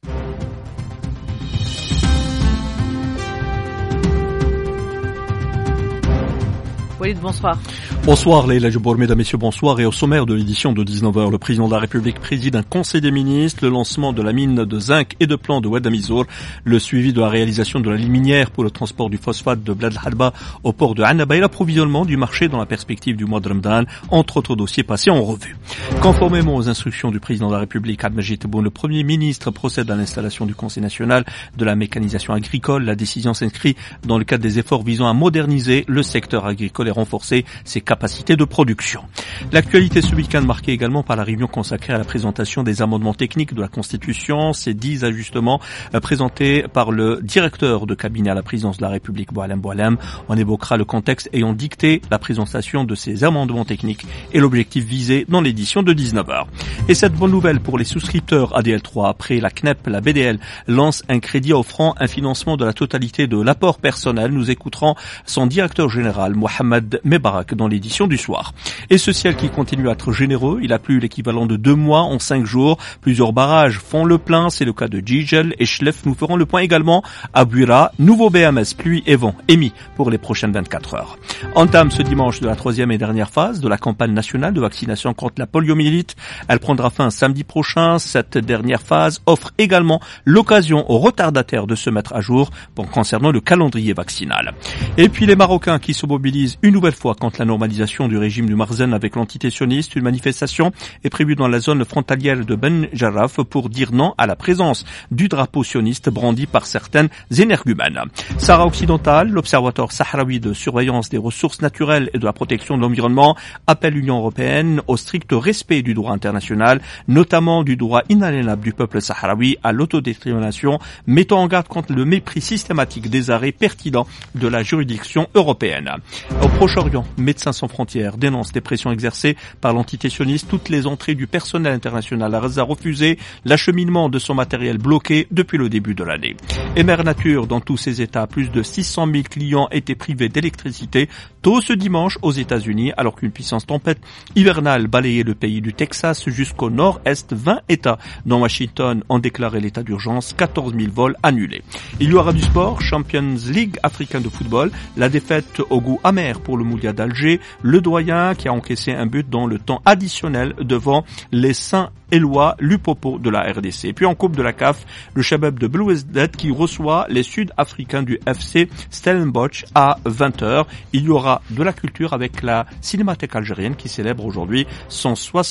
Walid, bonsoir.
Bonsoir Leïla Djibour, mesdames, messieurs, bonsoir. Et au sommaire de l'édition de 19h, le président de la République préside un conseil des ministres, le lancement de la mine de zinc et de plomb de Oued Amizour, le suivi de la réalisation de la ligne minière pour le transport du phosphate de Bled al-Hadba au port de Annaba et l'approvisionnement du marché dans la perspective du mois de Ramadan, entre autres dossiers passés en revue. Conformément aux instructions du président de la République, Abdelmajid Tebboune, le Premier ministre procède à l'installation du Conseil national de la mécanisation agricole. La décision s'inscrit dans le cadre des efforts visant à moderniser le secteur agricole et renforcer ses capacités de production. L'actualité ce week-end marquée également par la réunion consacrée à la présentation des amendements techniques de la Constitution. Ces 10 ajustements présentés par le directeur de cabinet à la présidence de la République, Boualem Boualem. On évoquera le contexte ayant dicté la présentation de ces amendements techniques et l'objectif visé dans l'édition de 19h. Et cette bonne nouvelle pour les souscripteurs ADL3, après la CNEP, la BDL lance un crédit offrant un financement de la totalité de l'apport personnel. Nous écouterons son directeur général, Mohamed Mebarak, dans l'édition du soir. Et ce ciel qui continue à être généreux, il a plu l'équivalent de 2 mois en 5 jours. Plusieurs barrages font le plein, c'est le cas de Djijel et Chlef. Nous ferons le point également à Buira. Nouveau BMS, pluie et vent émis pour les prochaines 24 heures. Entame ce dimanche de la 3e et dernière phase de la campagne nationale de vaccination contre la poliomyélite. Elle prendra fin samedi prochain. Cette dernière phase offre également l'occasion aux retardataires de se mettre à jour concernant le calendrier vaccinal. Et puis les Marocains qui se mobilisent une nouvelle fois contre la normalisation du régime du Marzen avec l'entité sioniste. Une manifestation est prévue dans la zone frontalière de Ben Jarraf pour dire non à la présence du drapeau sioniste brandi par certaines énergumènes. Sahara occidental, l'Observatoire sahraoui de surveillance des ressources naturelles et de la protection de l'environnement appelle l'Union européenne au strict respect du droit international, notamment du droit inaliénable du peuple sahraoui à l'autodétermination, mettant en garde contre le mépris systématique des arrêts pertinents de la juridiction européenne. Au Proche-Orient, Médecins sans frontières dénonce les pressions exercées par l'entité sioniste. Toutes les entrées du personnel international à Gaza refusées, l'acheminement de son matériel bloqué depuis le début de l'année. Et Mère Nature, dans tous ses états, plus de 600 000 clients étaient privés d'électricité tôt ce dimanche aux États-Unis, alors qu'une puissance tempête hivernale balayait le pays du Texas jusqu'au nord-est. 20 États, dont Washington, ont déclaré l'état d'urgence, 14 000 vols annulés. Il y aura du sport, Champions League africain de football, la défaite au goût amer pour le Moulia d'Alger, le doyen qui a encaissé un but dans le temps additionnel devant les Saint-Éloi Lupopo de la RDC. Et puis en Coupe de la CAF, le Shabab de Belouizdad qui reçoit les Sud-Africains du FC Stellenbosch à 20h. Il y aura de la culture avec la Cinémathèque algérienne qui célèbre aujourd'hui son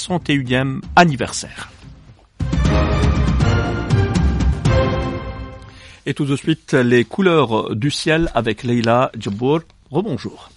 61e anniversaire. Et tout de suite, les couleurs du ciel avec Leïla Djibour. Rebonjour.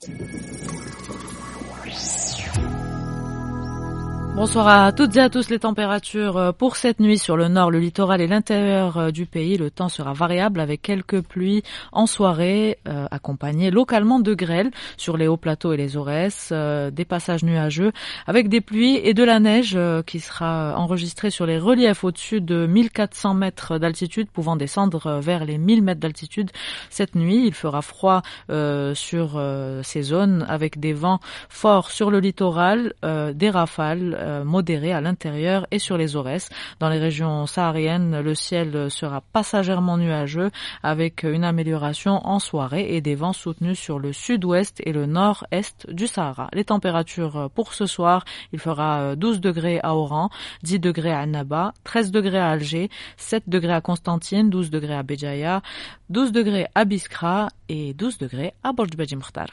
Bonsoir à toutes et à tous. Les températures pour cette nuit sur le nord, le littoral et l'intérieur du pays. Le temps sera variable avec quelques pluies en soirée, accompagnées localement de grêle sur les hauts plateaux et les Aurès, des passages nuageux avec des pluies et de la neige qui sera enregistrée sur les reliefs au-dessus de 1400 mètres d'altitude, pouvant descendre vers les 1000 mètres d'altitude cette nuit. Il fera froid sur ces zones avec des vents forts sur le littoral, des rafales modéré à l'intérieur et sur les Aurès. Dans les régions sahariennes, le ciel sera passagèrement nuageux avec une amélioration en soirée et des vents soutenus sur le sud-ouest et le nord-est du Sahara. Les températures pour ce soir, il fera 12 degrés à Oran, 10 degrés à Annaba, 13 degrés à Alger, 7 degrés à Constantine, 12 degrés à Béjaïa, 12 degrés à Biskra et 12 degrés à Borj Beji Mukhtar.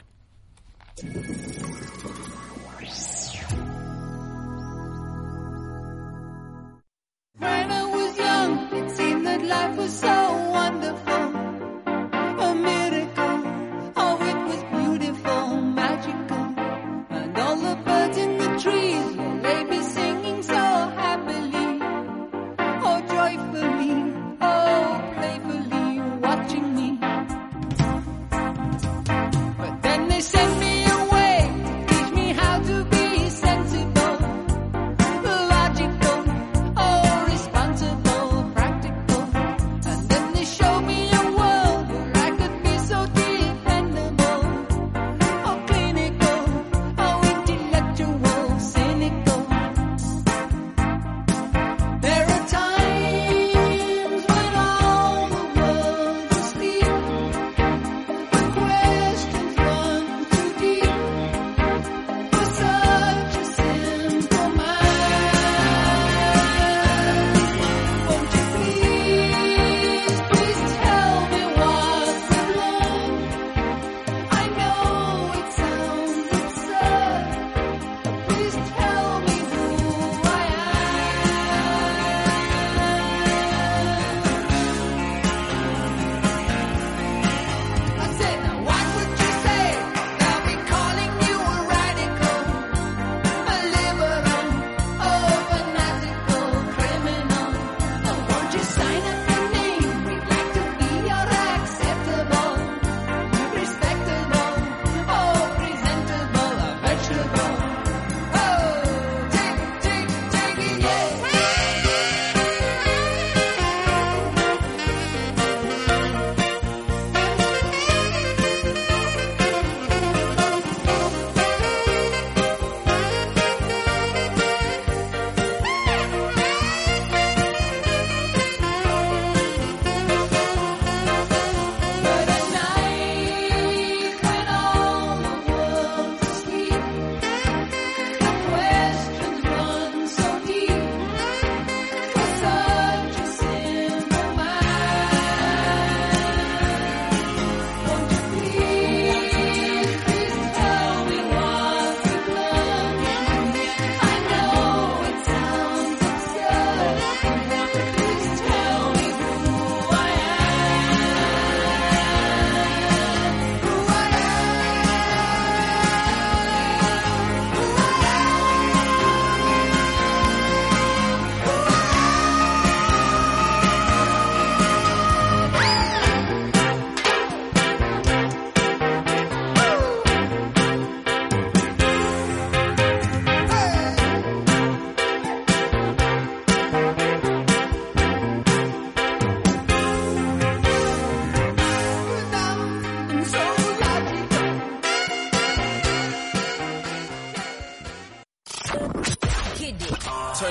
When I was young, it seemed that life was so wonderful, a miracle. Oh, it was beautiful, magical, and all the birds in the trees, well, they be singing so happily, oh, joyfully, oh, playfully, watching me. But then they sent me away to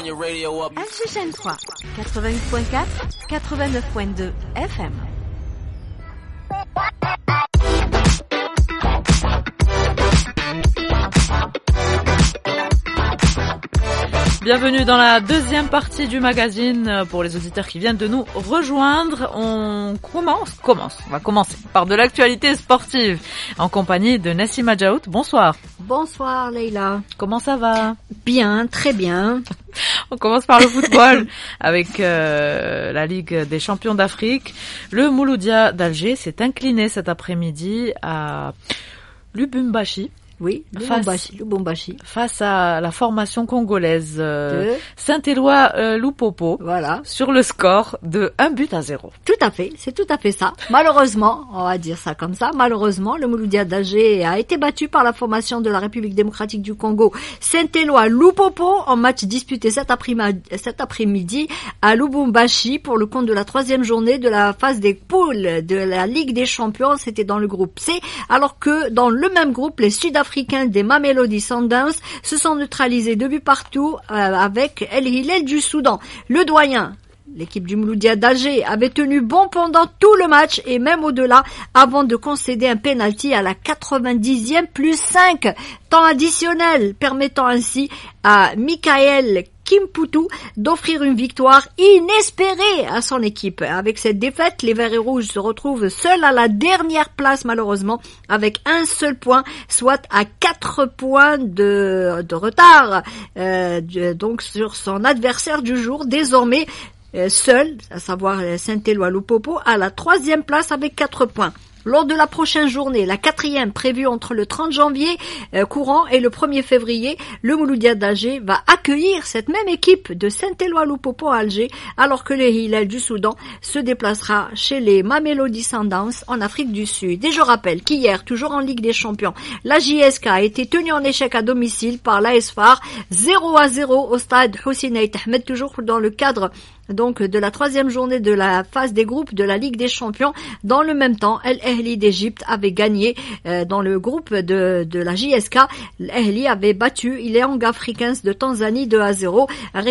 turn your radio up.
HGN 3, 88.4, 89.2 FM.
Bienvenue dans la deuxième partie du magazine pour les auditeurs qui viennent de nous rejoindre. On va commencer par de l'actualité sportive en compagnie de Nassima Djaout. Bonsoir.
Bonsoir Leïla.
Comment ça va?
Bien, très bien.
On commence par le football avec la Ligue des champions d'Afrique. Le Mouloudia d'Alger s'est incliné cet après-midi à Lubumbashi.
Oui, Lubumbashi.
Face à la formation congolaise Saint-Éloi Lupopo.
Voilà.
Sur le score de 1-0.
Tout à fait, c'est tout à fait ça. Malheureusement, on va dire ça comme ça, malheureusement, le Mouloudia d'Alger a été battu par la formation de la République démocratique du Congo Saint-Éloi Lupopo en match disputé cet après-midi à Lubumbashi pour le compte de la 3e journée de la phase des poules de la Ligue des champions. C'était dans le groupe C, alors que dans le même groupe, les Sud-Africains des Mamelodi Sundowns se sont neutralisés 2 buts partout avec El Hilal du Soudan. Le doyen, l'équipe du Mouloudia d'Alger, avait tenu bon pendant tout le match et même au-delà avant de concéder un penalty à la 90e plus 5, temps additionnel, permettant ainsi à Michael Kimputu d'offrir une victoire inespérée à son équipe. Avec cette défaite, les Verts et Rouges se retrouvent seuls à la dernière place malheureusement, avec un seul point, soit à 4 points de retard donc sur son adversaire du jour, désormais seul, à savoir Saint-Éloi Lupopo, à la 3e place avec 4 points. Lors de la prochaine journée, la 4e prévue entre le 30 janvier courant et le 1er février, le Mouloudia d'Alger va accueillir cette même équipe de Saint-Éloi Lupopo à Alger, alors que le Hilal du Soudan se déplacera chez les Mamelodi Sundowns en Afrique du Sud. Et je rappelle qu'hier, toujours en Ligue des Champions, la JSK a été tenue en échec à domicile par l'AS FAR 0-0 au stade Hussein Ait Ahmed, toujours dans le cadre donc de la 3e journée de la phase des groupes de la Ligue des Champions. Dans le même temps, El Ahly d'Égypte avait gagné dans le groupe de la JSK. L'Ahly avait battu les Young Africans de Tanzanie 2-0.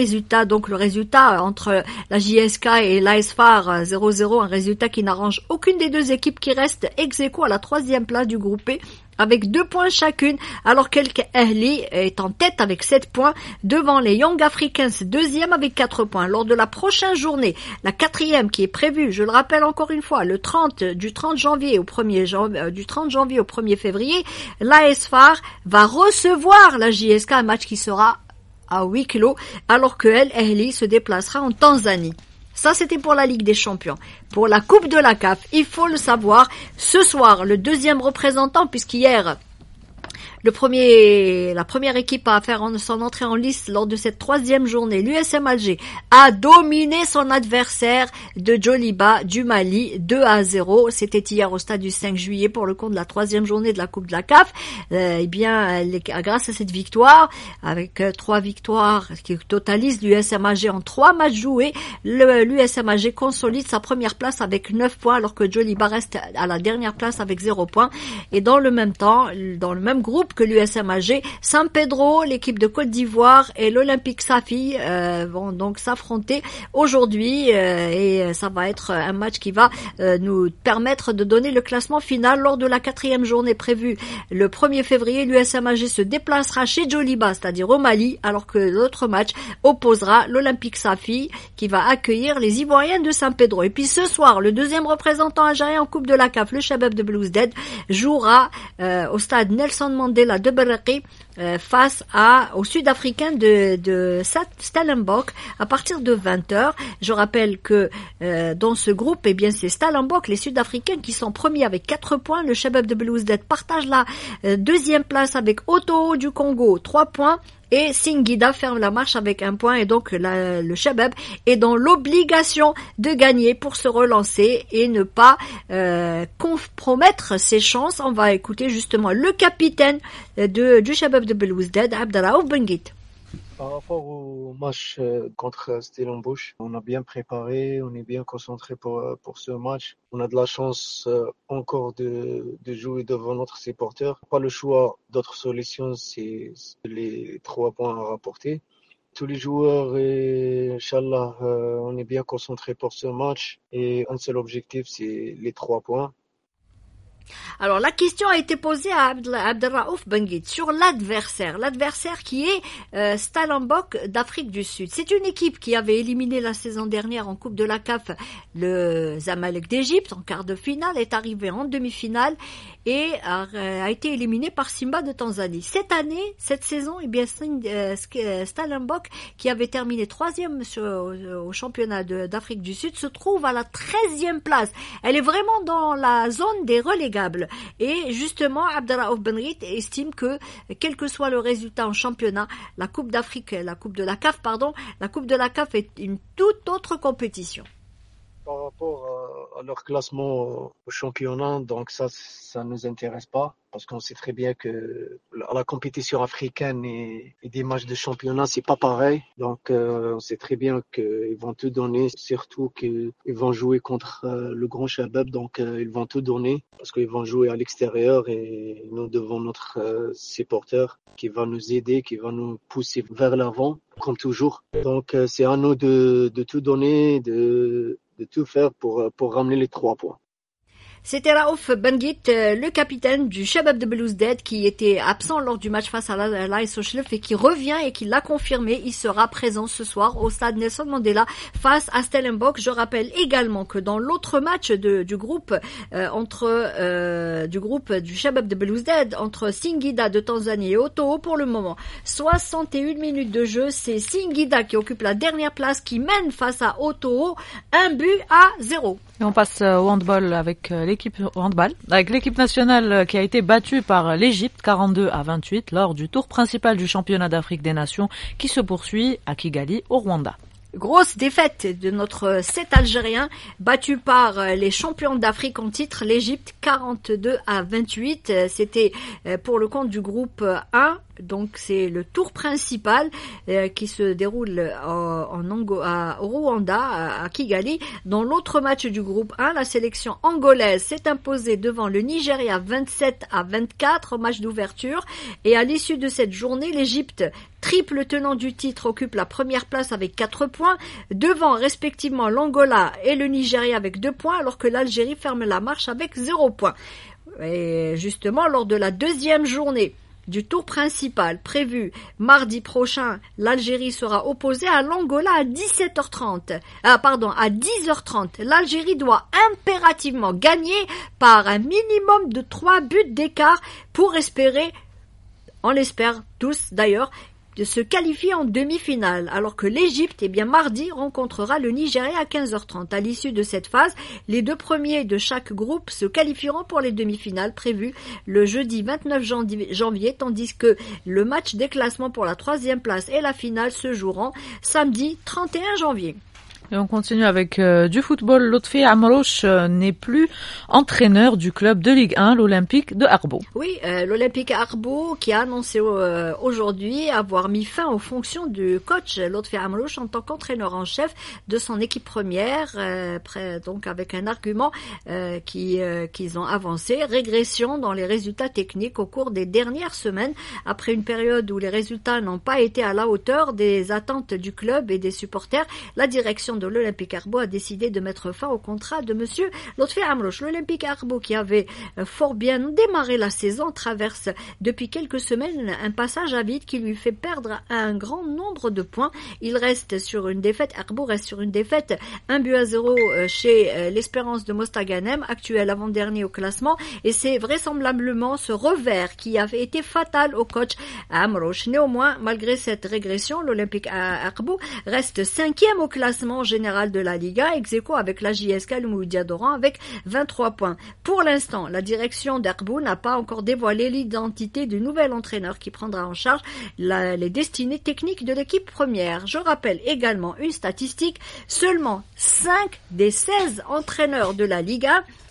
Le résultat entre la JSK et l'AS FAR 0-0, un résultat qui n'arrange aucune des deux équipes qui restent ex-aequo à la 3e place du groupe B, avec 2 points chacune, alors qu'El Ahly est en tête avec 7 points, devant les Young Africans 2e avec 4 points. Lors de la prochaine journée, la 4e qui est prévue, je le rappelle encore une fois, du 30 janvier au 1er février, l'AS FAR va recevoir la JSK, un match qui sera à huis clos, alors que El Ahly se déplacera en Tanzanie. Ça, c'était pour la Ligue des Champions. Pour la Coupe de la CAF, il faut le savoir, ce soir, le 2e représentant, puisqu'hier, la première équipe à faire son entrée en lice lors de cette 3e journée, l'USM Alger, a dominé son adversaire de Djoliba du Mali 2-0. C'était hier au stade du 5 juillet pour le compte de la 3e journée de la Coupe de la CAF. Grâce à cette victoire, avec 3 victoires qui totalisent l'USM Alger en 3 matchs joués, l'USM Alger consolide sa première place avec 9 points, alors que Djoliba reste à la dernière place avec 0 points. Et dans le même temps, dans le même groupe que l'USM Alger, San Pedro, l'équipe de Côte d'Ivoire et l'Olympique Safi vont donc s'affronter aujourd'hui et ça va être un match qui va nous permettre de donner le classement final lors de la 4e journée prévue. Le 1er février, l'USM Alger se déplacera chez Djoliba, c'est-à-dire au Mali, alors que l'autre match opposera l'Olympique Safi qui va accueillir les Ivoiriens de San Pedro. Et puis ce soir, le 2e représentant algérien en Coupe de la CAF, le Shabab de Belouizdad, jouera au stade Nelson Mandela de Berraqi face aux Sud-Africains de Stellenbosch à partir de 20h. Je rappelle que dans ce groupe, c'est Stellenbosch, les Sud-Africains qui sont premiers avec 4 points. Le Shabab de Belouizdad partage la 2e place avec Otto du Congo 3 points. Et Singida ferme la marche avec 1 point et donc le Shabab est dans l'obligation de gagner pour se relancer et ne pas compromettre ses chances. On va écouter justement le capitaine du Shabab de Belouizdad, Abdallah Benguit.
Par rapport au match contre Stellenbosch, on a bien préparé, on est bien concentré pour ce match. On a de la chance encore de jouer devant notre supporter. Pas le choix, d'autres solutions, c'est les 3 points à rapporter. tous les joueurs et Inch'Allah, on est bien concentrés pour ce match et un seul objectif, c'est les 3 points.
Alors la question a été posée à Abdelraouf Benguit sur l'adversaire qui est Stellenbosch d'Afrique du Sud. C'est une équipe qui avait éliminé la saison dernière en Coupe de la CAF le Zamalek d'Égypte en quart de finale, est arrivé en demi-finale et a été éliminé par Simba de Tanzanie. Cette saison, eh bien Stellenbosch, qui avait terminé 3e au championnat d'Afrique du Sud, se trouve à la 13e place. Elle est vraiment dans la zone des relégables. Et justement, Abdelraouf Benguit estime que, quel que soit le résultat en championnat, la Coupe de la CAF est une toute autre compétition.
Par rapport à leur classement au championnat, donc ça nous intéresse pas, parce qu'on sait très bien que la compétition africaine et des matchs de championnat, c'est pas pareil. Donc on sait très bien qu'ils vont tout donner, surtout qu'ils vont jouer contre le Grand Chabab, donc ils vont tout donner, parce qu'ils vont jouer à l'extérieur et nous devons notre supporter qui va nous aider, qui va nous pousser vers l'avant, comme toujours. Donc c'est à nous de tout donner, de tout faire pour ramener les 3 points.
C'était Raouf Benguit, le capitaine du Shabab de Belouizdad, qui était absent lors du match face à l'AS Ochlef et qui revient et qui l'a confirmé. Il sera présent ce soir au stade Nelson Mandela face à Stellenbosch. Je rappelle également que dans l'autre match du groupe du Shabab de Belouizdad entre Singida de Tanzanie et Otoo, pour le moment 61 minutes de jeu, c'est Singida qui occupe la dernière place, qui mène face à Otoo 1-0.
Et on passe au handball avec l'équipe nationale qui a été battue par l'Égypte 42-28 lors du tour principal du championnat d'Afrique des Nations qui se poursuit à Kigali au Rwanda.
Grosse défaite de notre 7 Algériens, battu par les champions d'Afrique en titre, l'Égypte 42-28. C'était pour le compte du groupe 1. Donc c'est le tour principal qui se déroule au Rwanda, à Kigali. Dans l'autre match du groupe 1, la sélection angolaise s'est imposée devant le Nigeria 27-24 au match d'ouverture. Et à l'issue de cette journée, l'Égypte, triple tenant du titre, occupe la première place avec 4 points, devant respectivement l'Angola et le Nigeria avec 2 points, alors que l'Algérie ferme la marche avec 0 points. Et justement, lors de la deuxième journée du tour principal prévu mardi prochain, l'Algérie sera opposée à l'Angola à 10h30. L'Algérie doit impérativement gagner par un minimum de 3 buts d'écart pour espérer, on l'espère tous d'ailleurs, de se qualifier en demi-finale, alors que l'Égypte, mardi, rencontrera le Nigeria à 15h30. À l'issue de cette phase, les 2 premiers de chaque groupe se qualifieront pour les demi-finales prévues le jeudi 29 janvier, tandis que le match des classements pour la 3e place et la finale se joueront samedi 31 janvier.
Et on continue avec du football. Lotfi Amrouche n'est plus entraîneur du club de Ligue 1, l'Olympique de Arbo.
Oui, l'Olympique Arbo qui a annoncé aujourd'hui avoir mis fin aux fonctions du coach Lotfi Amrouche en tant qu'entraîneur en chef de son équipe première, donc avec un argument qu'ils ont avancé, régression dans les résultats techniques au cours des dernières semaines, après une période où les résultats n'ont pas été à la hauteur des attentes du club et des supporters. La direction de l'Olympique Arbo a décidé de mettre fin au contrat de monsieur Lotfi Amrouche. L'Olympique Arbo, qui avait fort bien démarré la saison, traverse depuis quelques semaines un passage à vide qui lui fait perdre un grand nombre de points. Il reste sur une défaite, Arbo reste sur une défaite 1-0 chez l'Espérance de Mostaganem, actuel avant-dernier au classement, et c'est vraisemblablement ce revers qui avait été fatal au coach Amrouche. Néanmoins, malgré cette régression, l'Olympique Arbo reste 5e au classement général de la Liga, ex-aequo avec la JSK le Mouloudia d'Oran avec 23 points. Pour l'instant, la direction d'Arbo n'a pas encore dévoilé l'identité du nouvel entraîneur qui prendra en charge les destinées techniques de l'équipe première. Je rappelle également une statistique, seulement 5 des 16 entraîneurs de la Liga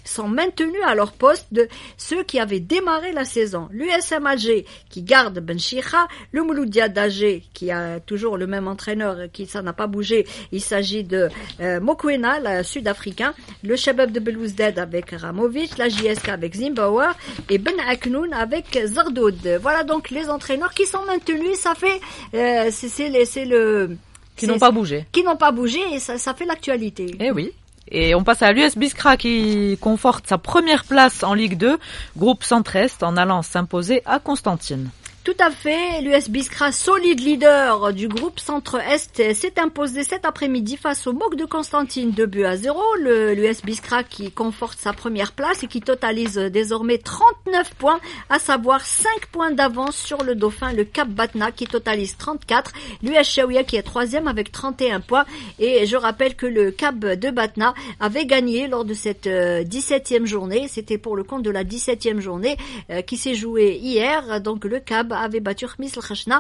sont maintenus à leur poste de ceux qui avaient démarré la saison. L'USM Alger qui garde Ben Chikha, le Mouloudia d'Alger qui a toujours le même entraîneur, qui ça n'a pas bougé. Il s'agit de Mokwena, le sud-africain, le Shabab de Belouizdad avec Ramovic, la JSK avec Zimbabwe et Ben Aknoun avec Zardoud. Voilà donc les entraîneurs qui sont maintenus. Ça fait
qui n'ont pas bougé.
Qui n'ont pas bougé et ça fait l'actualité.
Eh oui. Et on passe à l'US Biskra qui conforte sa première place en Ligue 2, groupe Centre-Est, en allant s'imposer à Constantine.
Tout à fait, l'US Biskra, solide leader du groupe Centre-Est, s'est imposé cet après-midi face au MOC de Constantine, 2-0. L'US Biskra qui conforte sa première place et qui totalise désormais 39 points, à savoir 5 points d'avance sur le dauphin, le Cap Batna, qui totalise 34. L'US Chaouia qui est troisième avec 31 points. Et je rappelle que le Cap de Batna avait gagné lors de cette 17e journée. C'était pour le compte de la 17e journée qui s'est jouée hier. Donc le Cap avait battu Khmis el-Khachna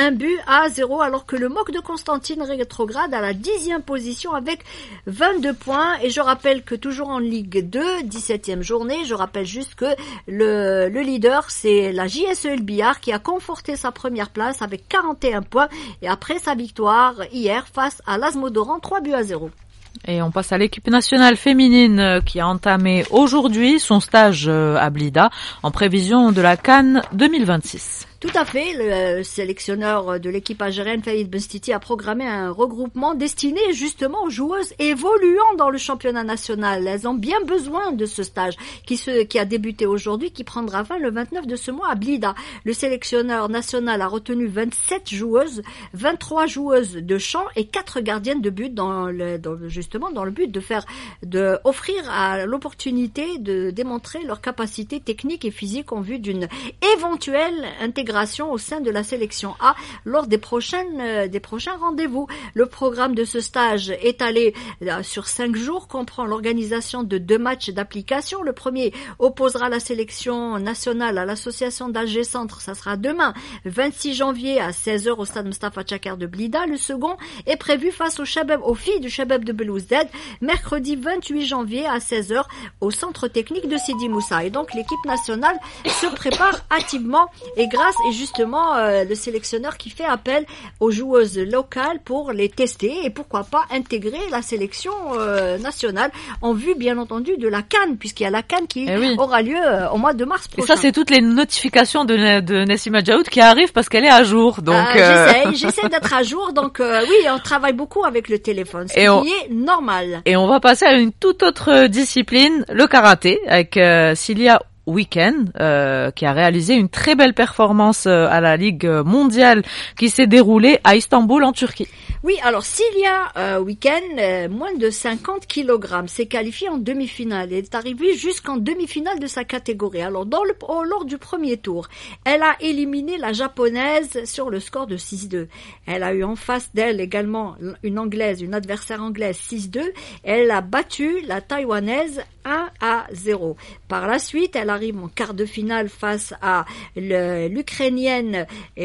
1-0, alors que le MOC de Constantine rétrograde à la 10e position avec 22 points. Et je rappelle que toujours en Ligue 2, 17e journée, je rappelle juste que le leader, c'est la JSE El Bihar qui a conforté sa première place avec 41 points et après sa victoire hier face à l'Azmodoran 3-0.
Et on passe à l'équipe nationale féminine qui a entamé aujourd'hui son stage à Blida en prévision de la CAN 2026.
Tout à fait, le sélectionneur de l'équipe algérienne, Faïd Benstiti, a programmé un regroupement destiné justement aux joueuses évoluant dans le championnat national. Elles ont bien besoin de ce stage qui a débuté aujourd'hui, qui prendra fin le 29 de ce mois à Blida. Le sélectionneur national a retenu 27 joueuses, 23 joueuses de champ et 4 gardiennes de but justement dans le but de offrir à l'opportunité de démontrer leur capacité technique et physique en vue d'une éventuelle intégration au sein de la sélection A lors des prochains rendez-vous. Le programme de ce stage étalé sur 5 jours comprend l'organisation de 2 matchs d'application. Le premier opposera la sélection nationale à l'association d'Alger Centre. Ça sera demain, 26 janvier à 16h au stade Mustafa Tchakar de Blida. Le second est prévu face aux filles du Shabab de Belouizdad, mercredi 28 janvier à 16h au centre technique de Sidi Moussa. Et donc l'équipe nationale se prépare hâtivement et grâce et justement le sélectionneur qui fait appel aux joueuses locales pour les tester et pourquoi pas intégrer la sélection nationale en vue bien entendu de la CAN, puisqu'il y a la CAN qui aura lieu au mois de mars prochain.
Et ça c'est toutes les notifications de Nassima Djaoud qui arrivent parce qu'elle est à jour. Donc
j'essaie d'être à jour, donc oui, on travaille beaucoup avec le téléphone, ce qui est normal.
Et on va passer à une toute autre discipline, le karaté, avec Cilia Weekend qui a réalisé une très belle performance à la Ligue mondiale qui s'est déroulée à Istanbul en Turquie.
Oui, alors Cilia Weekend, moins de 50 kg, s'est qualifiée en demi-finale. Elle est arrivée jusqu'en demi-finale de sa catégorie. Alors lors du premier tour, elle a éliminé la japonaise sur le score de 6-2. Elle a eu en face d'elle également une adversaire anglaise 6-2. Elle a battu la taïwanaise 1-0. Par la suite, elle arrive en quart de finale face à l'Ukrainienne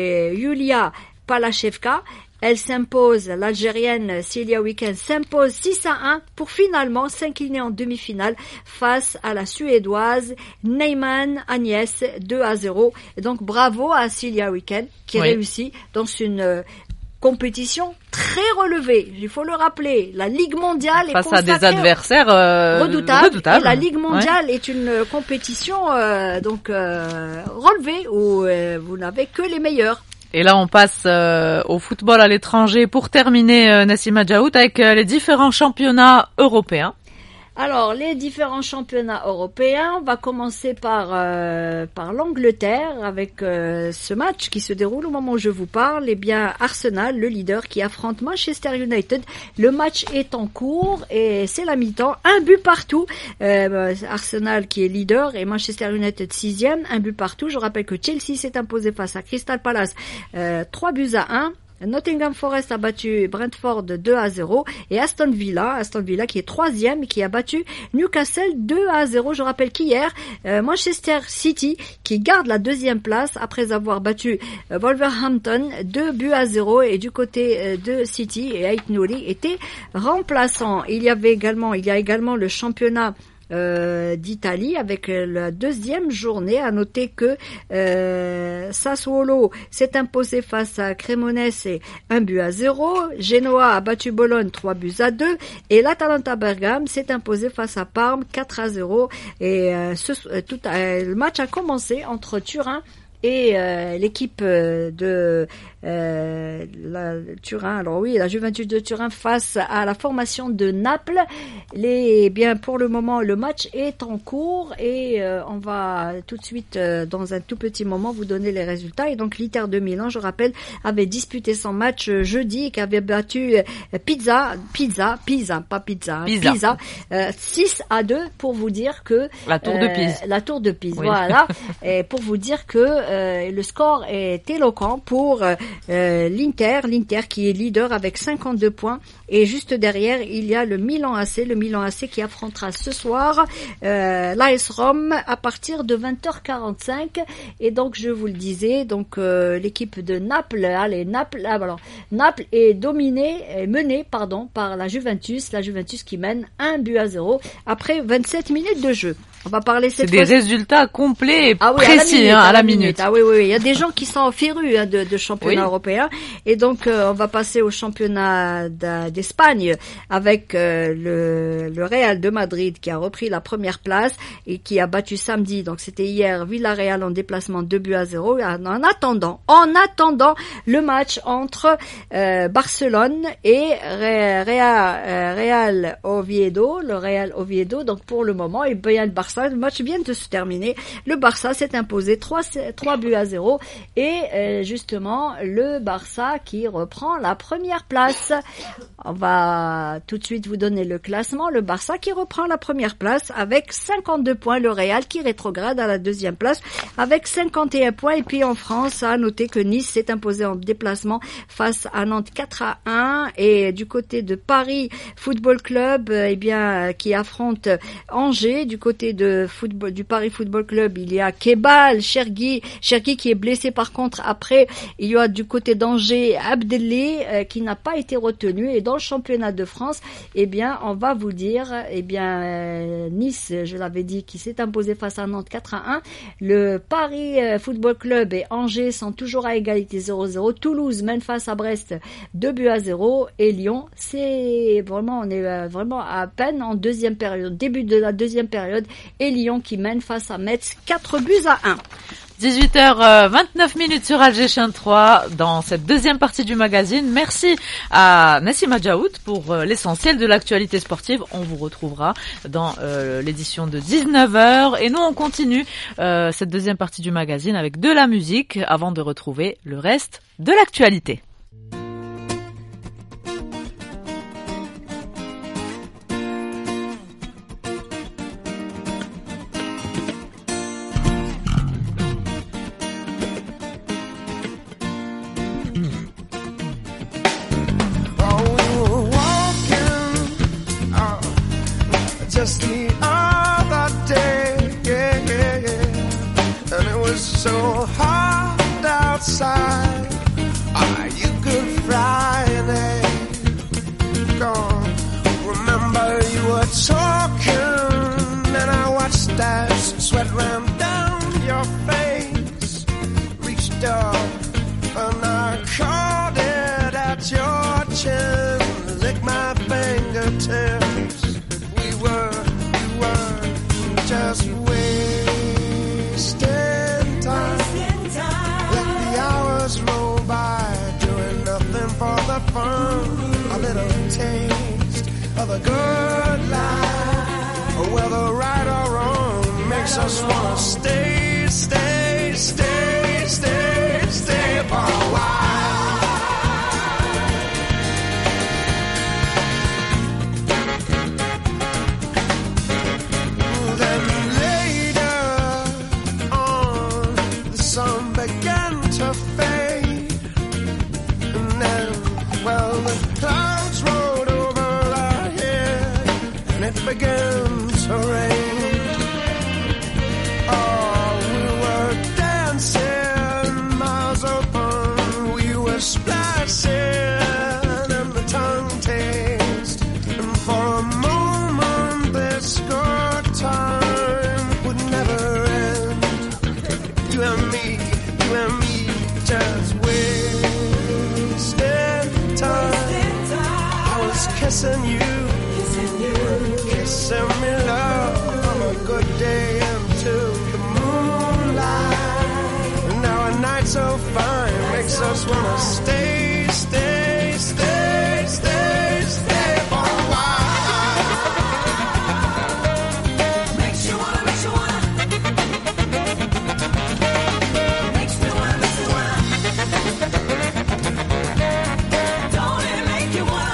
Yulia Palashevka. Elle s'impose, l'Algérienne Cilia Weekend s'impose 6-1 pour finalement s'incliner en demi-finale face à la Suédoise Neyman Agnès 2-0. Et donc bravo à Cilia Weekend qui réussit dans une compétition très relevée. Il faut le rappeler, la Ligue mondiale est
face à des adversaires redoutables.
Et la Ligue mondiale est une compétition relevée où vous n'avez que les meilleurs.
Et là, on passe au football à l'étranger pour terminer, Nassima Djaoud, avec les différents championnats européens.
Alors, les différents championnats européens, on va commencer par l'Angleterre avec ce match qui se déroule au moment où je vous parle. Eh bien, Arsenal, le leader, qui affronte Manchester United. Le match est en cours et c'est la mi-temps. 1 but partout. Arsenal qui est leader et Manchester United 6e. 1 but partout. Je rappelle que Chelsea s'est imposé face à Crystal Palace 3-1. Nottingham Forest a battu Brentford 2-0 et Aston Villa qui est 3e et qui a battu Newcastle 2-0. Je rappelle qu'hier, Manchester City qui garde la 2e place après avoir battu Wolverhampton 2-0 et du côté de City et Ait Nouri était remplaçant. Il y a également le championnat d'Italie avec la deuxième journée. À noter que Sassuolo s'est imposé face à Cremonese 1-0. Genoa a battu Bologne 3-2 et l'Atalanta Bergame s'est imposé face à Parme 4-0. Et le match a commencé entre Turin et l'équipe de Turin, alors oui, la Juventus de Turin face à la formation de Naples. Bien pour le moment, le match est en cours et on va tout de suite, dans un tout petit moment, vous donner les résultats. Et donc l'Inter de Milan, je rappelle, avait disputé son match jeudi et qui avait battu Pisa 6-2 pour vous dire que
la tour de Pise.
Oui. Voilà. Et pour vous dire que le score est éloquent pour l'Inter qui est leader avec 52 points, et juste derrière il y a le Milan AC qui affrontera ce soir l'AS Rome à partir de 20h45. Et donc je vous le disais, donc l'équipe de Naples est menée par la Juventus qui mène 1-0 après 27 minutes de jeu. On va parler cette fois.
C'est des résultats complets et précis à la minute.
Ah oui, il y a des gens qui sont férus de championnat européen. Et donc on va passer au championnat d'Espagne avec le Real de Madrid qui a repris la première place et qui a battu samedi, donc c'était hier, Villarreal en déplacement 2-0. En attendant le match entre Barcelone et Real Oviedo, le Real Oviedo. Donc pour le moment, et bien le match vient de se terminer. Le Barça s'est imposé 3-0 et justement le Barça qui reprend la première place. On va tout de suite vous donner le classement. Le Barça qui reprend la première place avec 52 points. Le Real qui rétrograde à la deuxième place avec 51 points. Et puis en France, à noter que Nice s'est imposé en déplacement face à Nantes 4-1. Et du côté de Paris Football Club, qui affronte Angers. Du côté du Paris Football Club, il y a Kebal Chergui qui est blessé. Par contre, après, il y a du côté d'Angers Abdelé qui n'a pas été retenu. Et dans le championnat de France, on va vous dire, Nice, je l'avais dit, qui s'est imposé face à Nantes 4-1. Le Paris Football Club et Angers sont toujours à égalité 0-0. Toulouse mène face à Brest 2-0. Et Lyon, on est vraiment à peine en deuxième période, début de la deuxième période. Et Lyon qui mène face à Metz 4-1.
18h29 sur Alger Chien 3 dans cette deuxième partie du magazine. Merci à Nassima Djaoud pour l'essentiel de l'actualité sportive. On vous retrouvera dans l'édition de 19h et nous on continue cette deuxième partie du magazine avec de la musique avant de retrouver le reste de l'actualité.
Just the other day, and it was so hot outside. You Good Friday, gone. Remember you were talking, and I watched as sweat ran down your face. Reached up and I caught it at your chin, licked my fingertips. Just wasting time. Let the hours roll by, doing nothing for the fun. A little taste of the good life, whether right or wrong, makes us wanna stay for a while. Began to rain. Oh, we were dancing, miles open. We were splashing in the tongue taste. And for a moment this good just wanna stay, stay, stay, stay, stay for a while. Makes you wanna, makes you wanna. Makes me wanna, makes me wanna. Don't it make you wanna?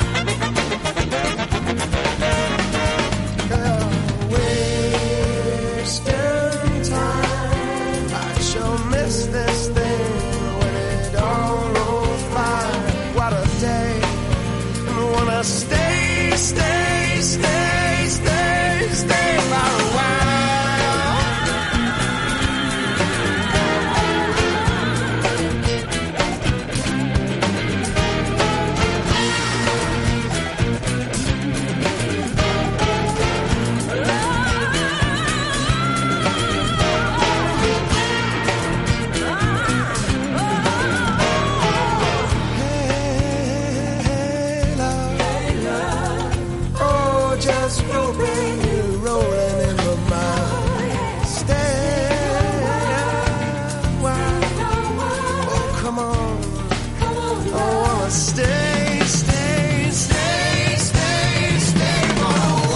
Wasting time. I sure miss this thing when it all rolls by. What a day. And I wanna stay, stay, stay, stay, stay for a while. Oh, just hoping you're rolling in my mind. Stay a while. Oh, come on. I wanna stay, stay, stay, stay, stay for a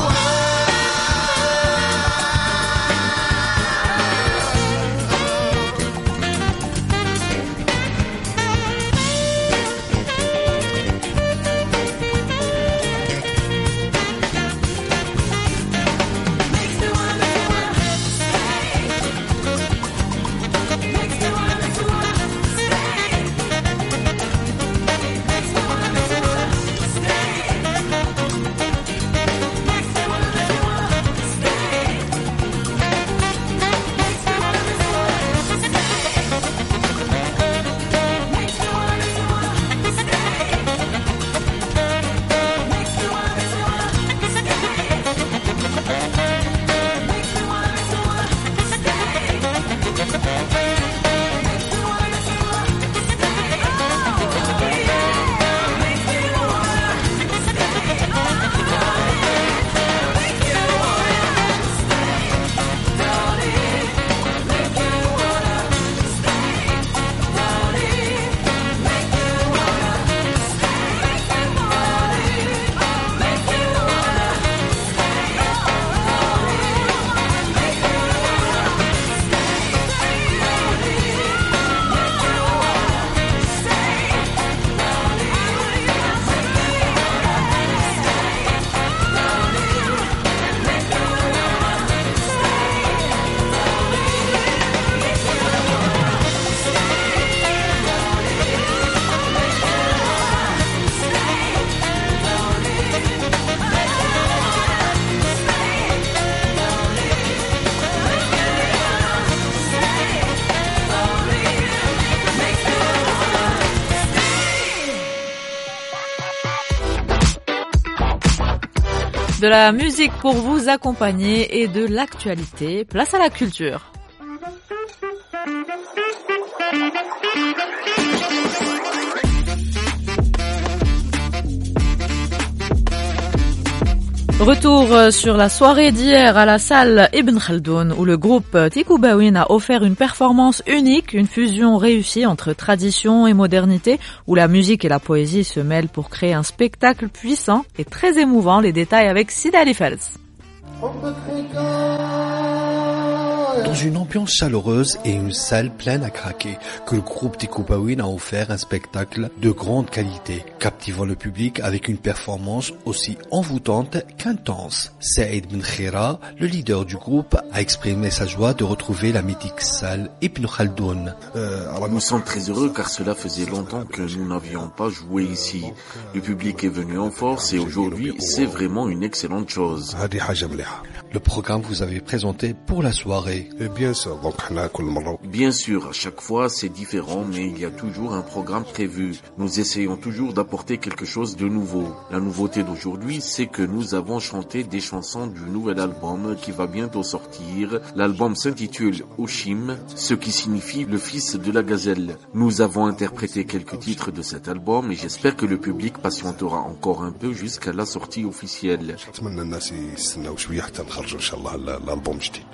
De la musique pour vous accompagner et de l'actualité. Place à la culture. Retour sur la soirée d'hier à la salle Ibn Khaldoun où le groupe Tikoubawin a offert une performance unique, une fusion réussie entre tradition et modernité où la musique et la poésie se mêlent pour créer un spectacle puissant et très émouvant. Les détails avec Sid Ali Fels.
Dans une ambiance chaleureuse et une salle pleine à craquer, que le groupe Tikoubawin a offert un spectacle de grande qualité, captivant le public avec une performance aussi envoûtante qu'intense. Saïd Ben Khira, le leader du groupe, a exprimé sa joie de retrouver la mythique salle Ibn Khaldoun.
Nous sommes très heureux car cela faisait longtemps que nous n'avions pas joué ici. Le public est venu en force et aujourd'hui c'est vraiment une excellente chose.
Le programme que vous avez présenté pour la soirée.
Bien sûr, à chaque fois c'est différent, mais il y a toujours un programme prévu. Nous essayons toujours d'apporter quelque chose de nouveau. La nouveauté d'aujourd'hui, c'est que nous avons chanté des chansons du nouvel album qui va bientôt sortir. L'album s'intitule Oshim, ce qui signifie le fils de la gazelle. Nous avons interprété quelques titres de cet album et j'espère que le public patientera encore un peu jusqu'à la sortie officielle.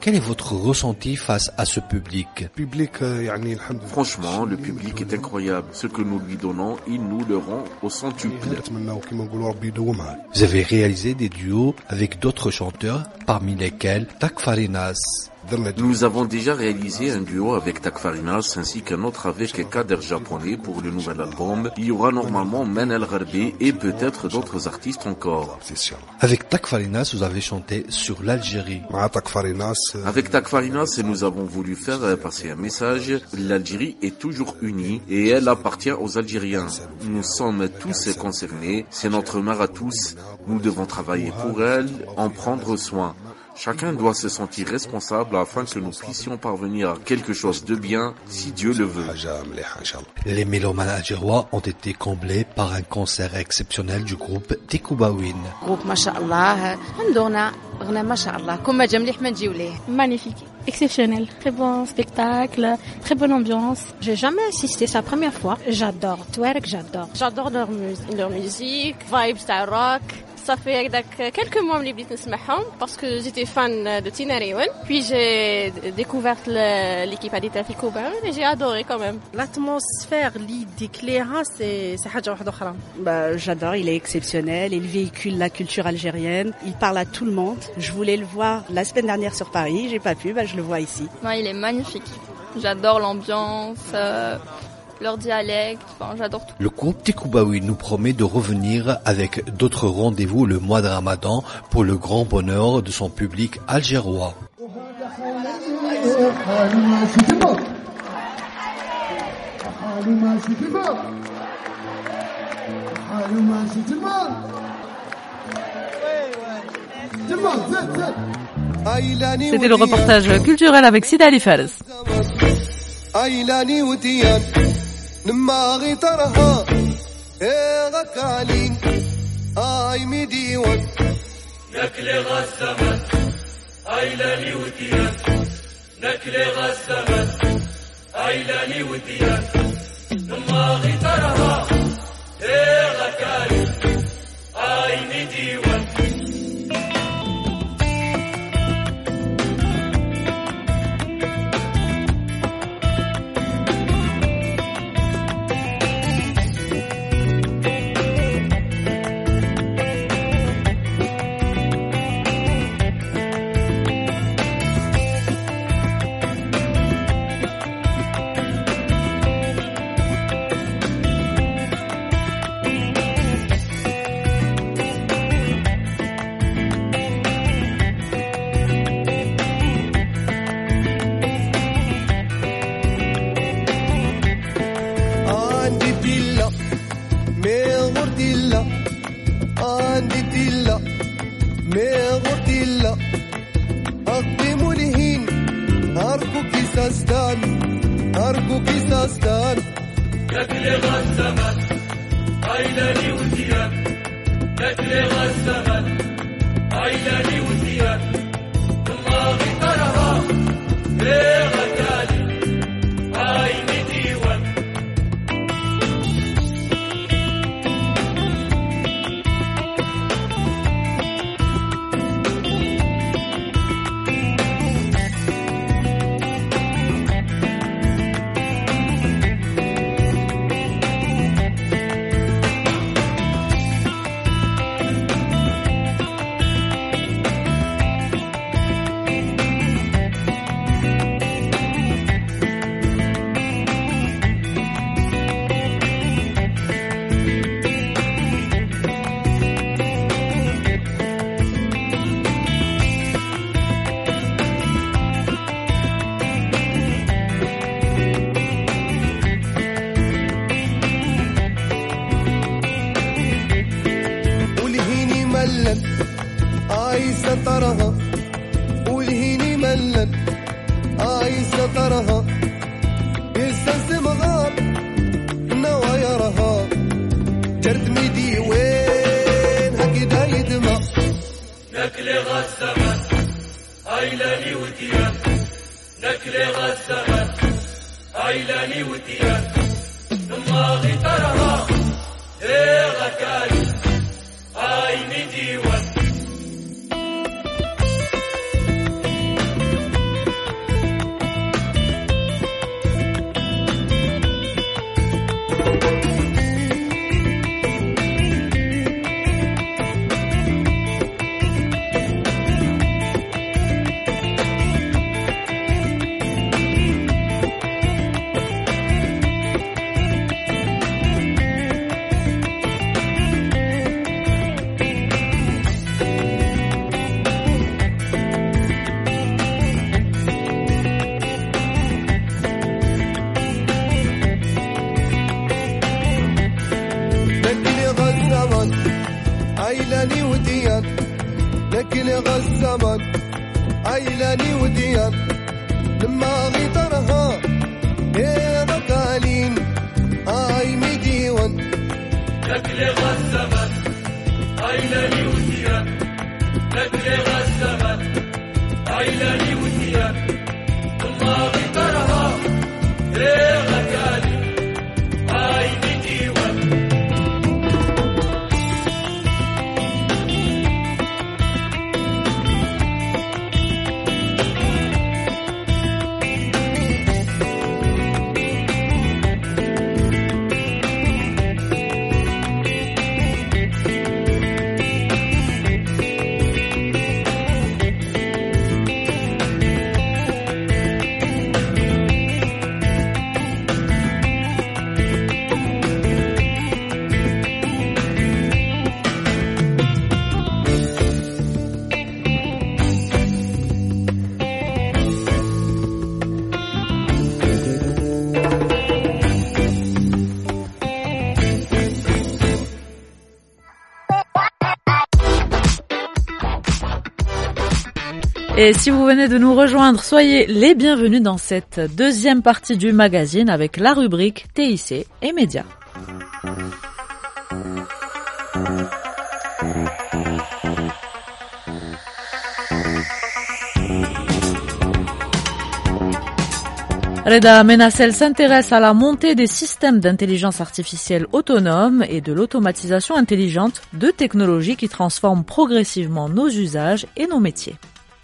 Quel est votre ressenti face à ce public?
Franchement, le public est incroyable. Ce que nous lui donnons, il nous le rend au centuple.
Vous avez réalisé des duos avec d'autres chanteurs, parmi lesquels Takfarinas.
Nous avons déjà réalisé un duo avec Takfarinas ainsi qu'un autre avec Kader Japonais pour le nouvel album. Il y aura normalement Men El Gharbi et peut-être d'autres artistes encore.
Avec Takfarinas, vous avez chanté sur l'Algérie.
Avec Takfarinas, nous avons voulu faire passer un message. L'Algérie est toujours unie et elle appartient aux Algériens. Nous sommes tous concernés. C'est notre mère à tous. Nous devons travailler pour elle, en prendre soin. Chacun doit se sentir responsable afin que nous puissions parvenir à quelque chose de bien, si Dieu le veut.
Les mélomanes algérois ont été comblés par un concert exceptionnel du groupe Tikoubawin.
Groupe Masha'Allah, عندنا غنى ما شاء الله كل ما جا مليح ما نجيو ليه.
Magnifique, exceptionnel, très bon spectacle, très bonne ambiance.
J'ai jamais assisté, c'est la première fois. J'adore twerk, j'adore leur musique, vibes تاع rock.
Ça fait quelques mois que j'ai نسمعهم parce que j'étais fan de Tina Rayon. Puis j'ai découvert l'équipe Adita Tikoubawin et j'ai adoré quand même.
L'atmosphère اللي déclare c'est حاجة واحدة أخرى.
J'adore, il est exceptionnel, il véhicule la culture algérienne, il parle à tout le monde. Je voulais le voir la semaine dernière sur Paris, j'ai pas pu, je le vois ici.
Ouais, il est magnifique. J'adore l'ambiance. Leur dialecte, j'adore tout.
Le groupe Tikoubawin nous promet de revenir avec d'autres rendez-vous le mois de Ramadan pour le grand bonheur de son public algérois.
C'était le reportage culturel avec Sida Ali Fares.
نما غيطرها غكالين مديون نكلي غسمت عيلاني وديان نكلي غسمت عيلاني وديان نما غيطرها غكالين مديون عيلاني وديار لما غيطرها يا بقالين هاي ميديون لكلي غزمت عيلاني وديار لكلي غزمت عيلاني وديار لما غيطرها يا بقالين هاي ميديون
Et si vous venez de nous rejoindre, soyez les bienvenus dans cette deuxième partie du magazine avec la rubrique TIC et médias. Reda Menassel s'intéresse à la montée des systèmes d'intelligence artificielle autonomes et de l'automatisation intelligente, deux technologies qui transforment progressivement nos usages et nos métiers.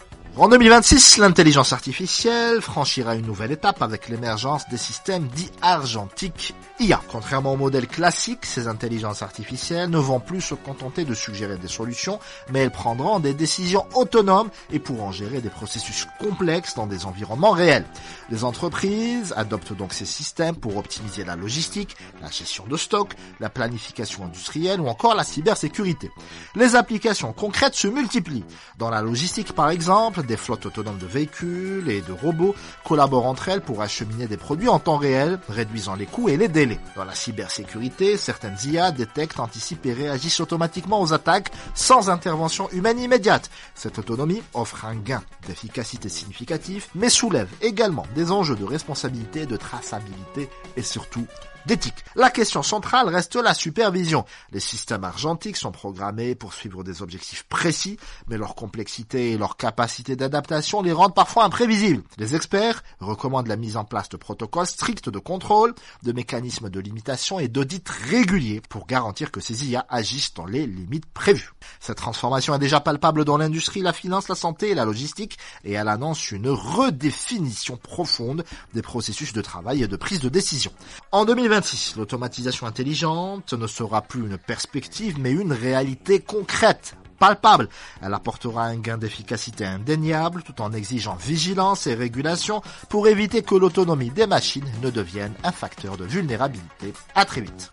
En 2026, l'intelligence artificielle franchira une nouvelle étape avec l'émergence des systèmes dits argentiques IA. Contrairement au modèle classique, ces intelligences artificielles ne vont plus se contenter de suggérer des solutions, mais elles prendront des décisions autonomes et pourront gérer des processus complexes dans des environnements réels. Les entreprises adoptent donc ces systèmes pour optimiser la logistique, la gestion de stock, la planification industrielle ou encore la cybersécurité. Les applications concrètes se multiplient. Dans la logistique par exemple, des flottes autonomes de véhicules et de robots collaborent entre elles pour acheminer des produits en temps réel, réduisant les coûts et les délais. Dans la cybersécurité, certaines IA détectent, anticipent et réagissent automatiquement aux attaques sans intervention humaine immédiate. Cette autonomie offre un gain d'efficacité significatif, mais soulève également des enjeux de responsabilité, de traçabilité et surtout d'éthique. La question centrale reste la supervision. Les systèmes argentiques sont programmés pour suivre des objectifs précis, mais leur complexité et leur capacité d'adaptation les rendent parfois imprévisibles. Les experts recommandent la mise en place de protocoles stricts de contrôle, de mécanismes de limitation et d'audits réguliers pour garantir que ces IA agissent dans les limites prévues. Cette transformation est déjà palpable dans l'industrie, la finance, la santé et la logistique, et elle annonce une redéfinition profonde des processus de travail et de prise de décision. En 2026, l'automatisation intelligente ne sera plus une perspective, mais une réalité concrète, palpable. Elle apportera un gain d'efficacité indéniable, tout en exigeant vigilance et régulation pour éviter que l'autonomie des machines ne devienne un facteur de vulnérabilité. À très vite.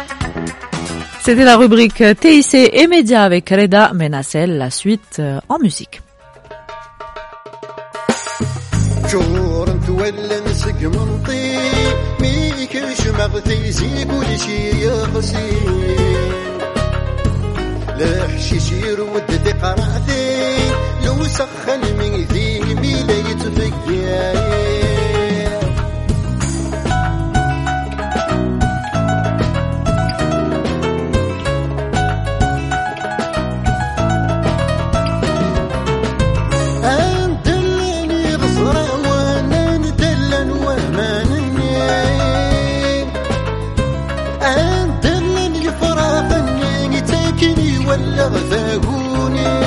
C'était la rubrique TIC et médias avec Reda Menassel, la suite en musique.
لحشيش يرود ذقراثي لو سخن من ذي ميلا يتفقيا أندلني غصرا وانا ندلن ومانني أندلني فراغني تاكني ولا غثاقوني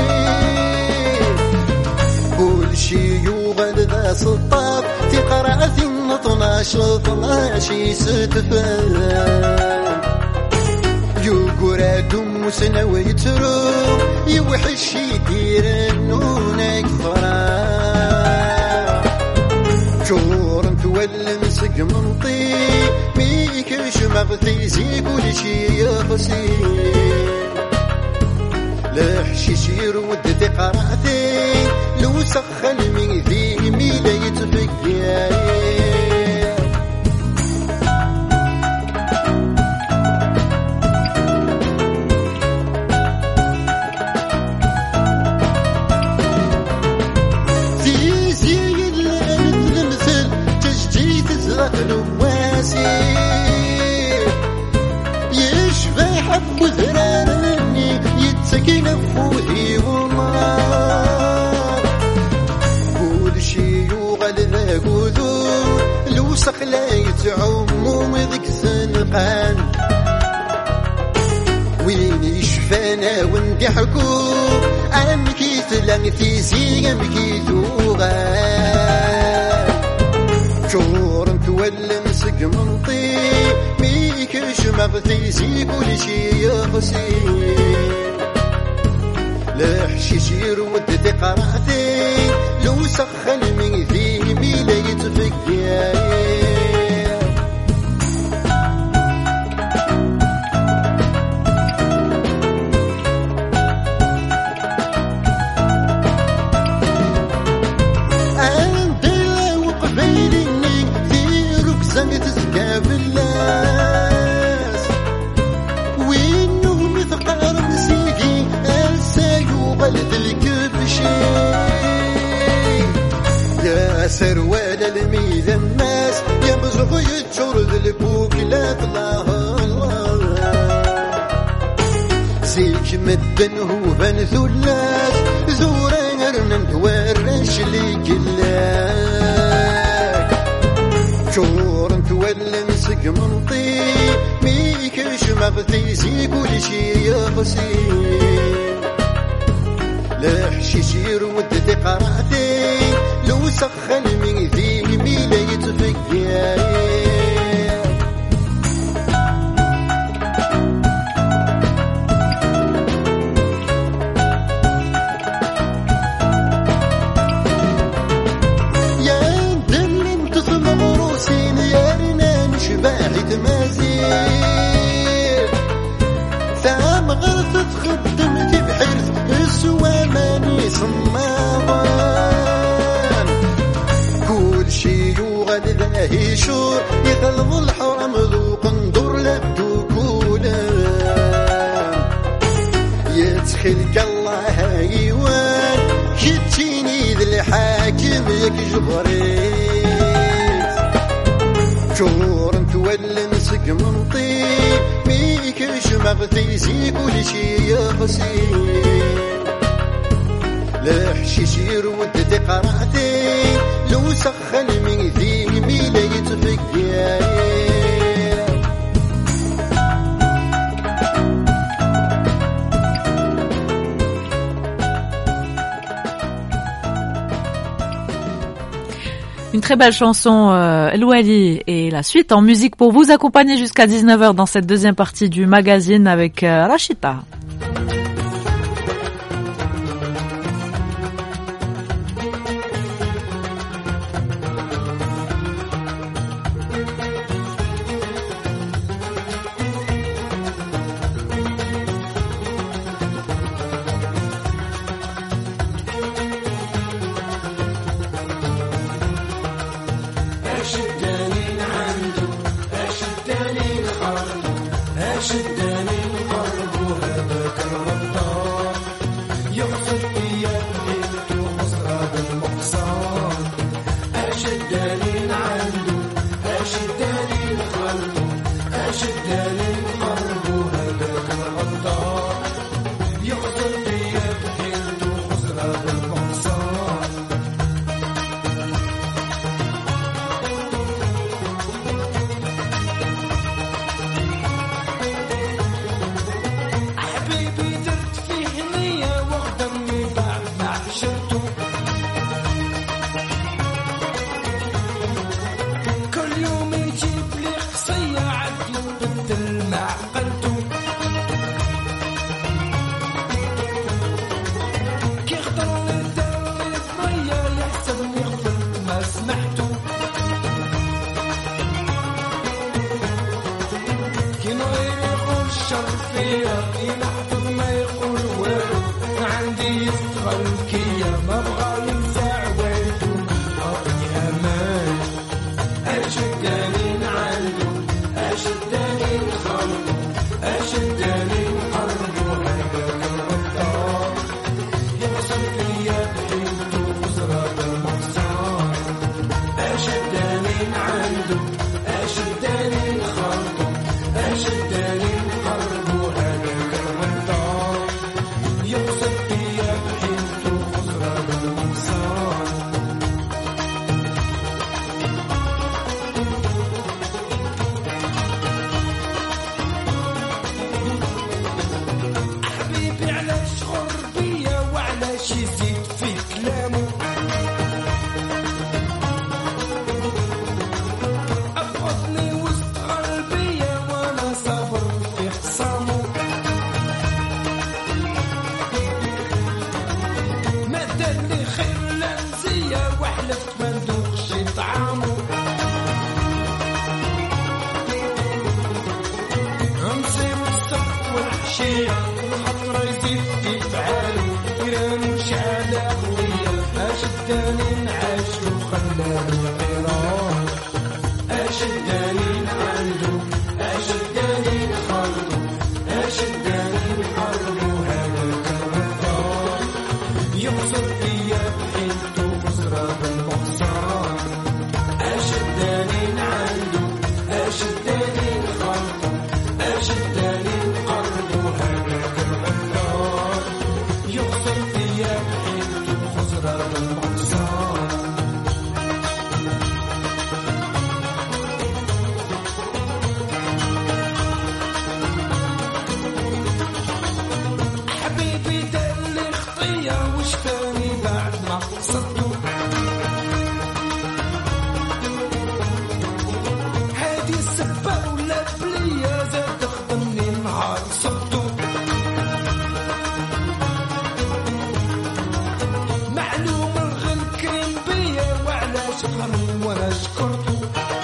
كل شي يوغل ذا سطاب تقرأ في 12 ستفان يقرأ دموسنا ويترو يوحش يدير النون اكثرا جور نتولى نسق منطي ميكش مغثيزي كل شي يغسي لحشيش يرود ذي قرأتي لو سخن من ذي ميلا يتفقيا
تعوم ذيك الزنقان وين يشفانا وندحكو أمكيت لنتيزي أمكيت وغان شور متولى نسق منطي ميكش مغتيزي كل شي يغسي لحشيش يرود تقرأتي لو سخن من ذي ميلا يتفكر سروال الميل الناس يبزغ يتشور ذلبوك لا طلاه سيك مدن هو بن ثلاث زوران ارنن تورش لي كلاك شور تولن سق منطي ميكش مغتيزي كل شي يغسي لحشيش يرود تقرأتي لو سخن من ذي ميلا يتفكر يا دل انت مغروسين يا رنان شباعي تمازير ثام غرث تخدمتي بحرث السواماني صماوان كل شي يغد ذاهي شور يغلظ الحرم ذوق انظر لبدو كولان يتخلق الله ايوان كتيني ذي الحاكم يك جبريت شور نتولى نسق منطي ميكش مغتيزي كل شي يغسي لحشيش يرود تقرأتي لو سخن من ذي ميلا يتفكر
Une très belle chanson, El Wali, et la suite en musique pour vous accompagner jusqu'à 19h dans cette deuxième partie du magazine avec Rachita.
كل يوم يجيب لي قصية عدل بدل ما حلفت ما ندوقش طعامو نصير الصبح والعشية والخطرة يزيد يفعالو يرانو شعالة قوية أشداني نعاش وخلانو قرار أشداني نعندو أشداني نخلطو أشداني نحرمو هذاك الغدار يقصد فيا بحيلتو خسرة بالمقصار أشداني نعندو أشداني نخلطو أشداني نقربو هذاك الغدار يقصد فيا بحيلتو خسرة بالمقصار حبيبي دار لي خطية وشفاني بعد ما قصدتو هادي السبة ولا بلية زاد تخدمني نهار صدتو معلوم الغل كريم بيا وعلاش غرم وانا شكرتو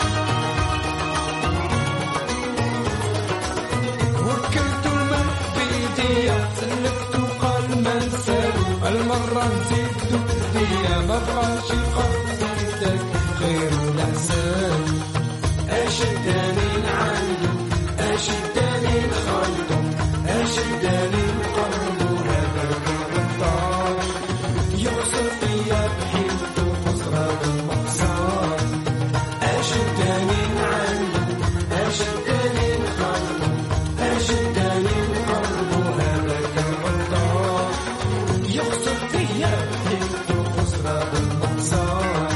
وكلتو الملح بيديا سلفتو قال ما نسالو المرة نزيدو بديا ما بغاش يخرجك خير والأحسان أشداني نعندو أشداني نخلطو أشداني نقربو هذاك الغدار يقصر فيا بحيلتو خسرة بالمقصار أشداني نعندو أشداني نخلطو أشداني نقربو هذاك الغدار يقصر فيا بحيلتو خسرة بالمقصار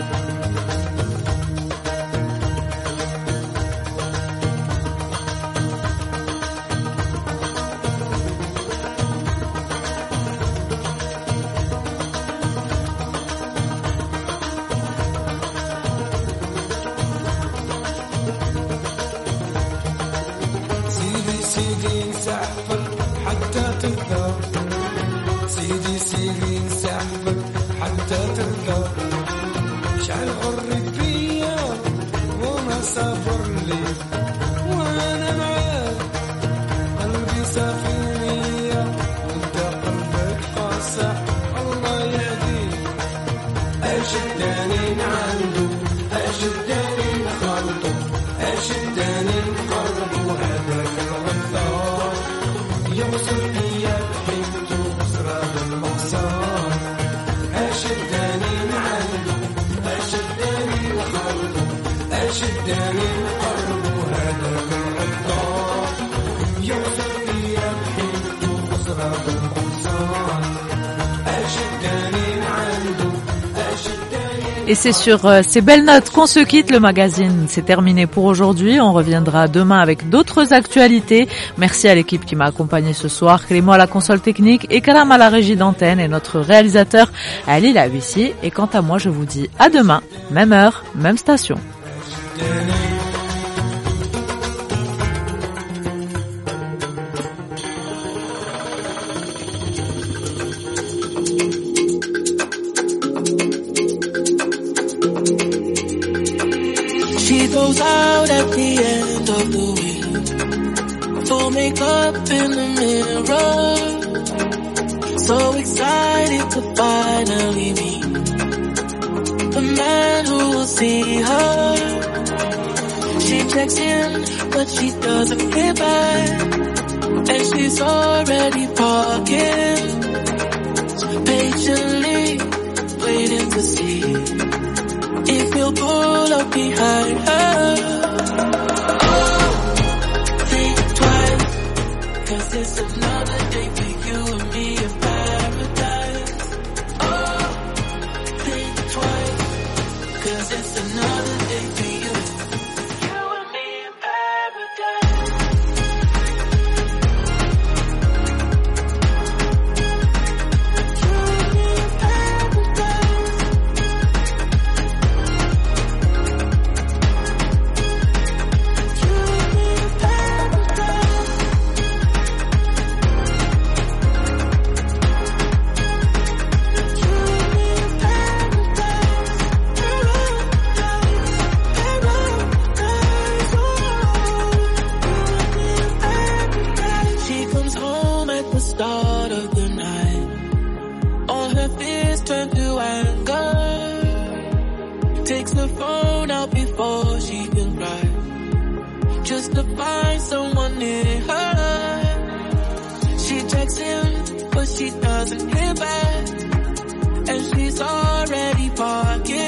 سيدي سيدي نسحفك حتى ترضى سيدي سيدي نسحفك حتى ترضى شعل غرك فيا وما سافر لي وانا معاك قلبي سفينية وانت قلبك قاسى الله يهديك أشداني نعندو أشداني نخلطو أشداني نقربو هذاك الغدار يوصل فيا بحيلتو خسرة بالمقصار أشداني نعندو أشداني نخلطو أشداني نقربو هذاك الغدار يوصل فيا بحيلتو خسرة بالمقصار أشداني نعندو
Et c'est sur ces belles notes qu'on se quitte. Le magazine, c'est terminé pour aujourd'hui. On reviendra demain avec d'autres actualités. Merci à l'équipe qui m'a accompagné ce soir. Clément à la console technique et Kalam à la régie d'antenne et notre réalisateur Ali Lavissi. Et quant à moi, je vous dis à demain, même heure, même station.
She goes out at the end of the week, full makeup in the mirror, so excited to finally meet the man who will see her. She checks in, but she doesn't get back, and she's already parking, patiently waiting to see if he'll pull up behind her. Oh, think twice, 'cause it's another day for you and me in paradise. Oh, think twice, 'cause it's another day for you. You and me in paradise. You and me in paradise. You and me in paradise. Takes the phone out before she can cry, just to find someone near her. She texts him, but she doesn't hear back, and she's already parking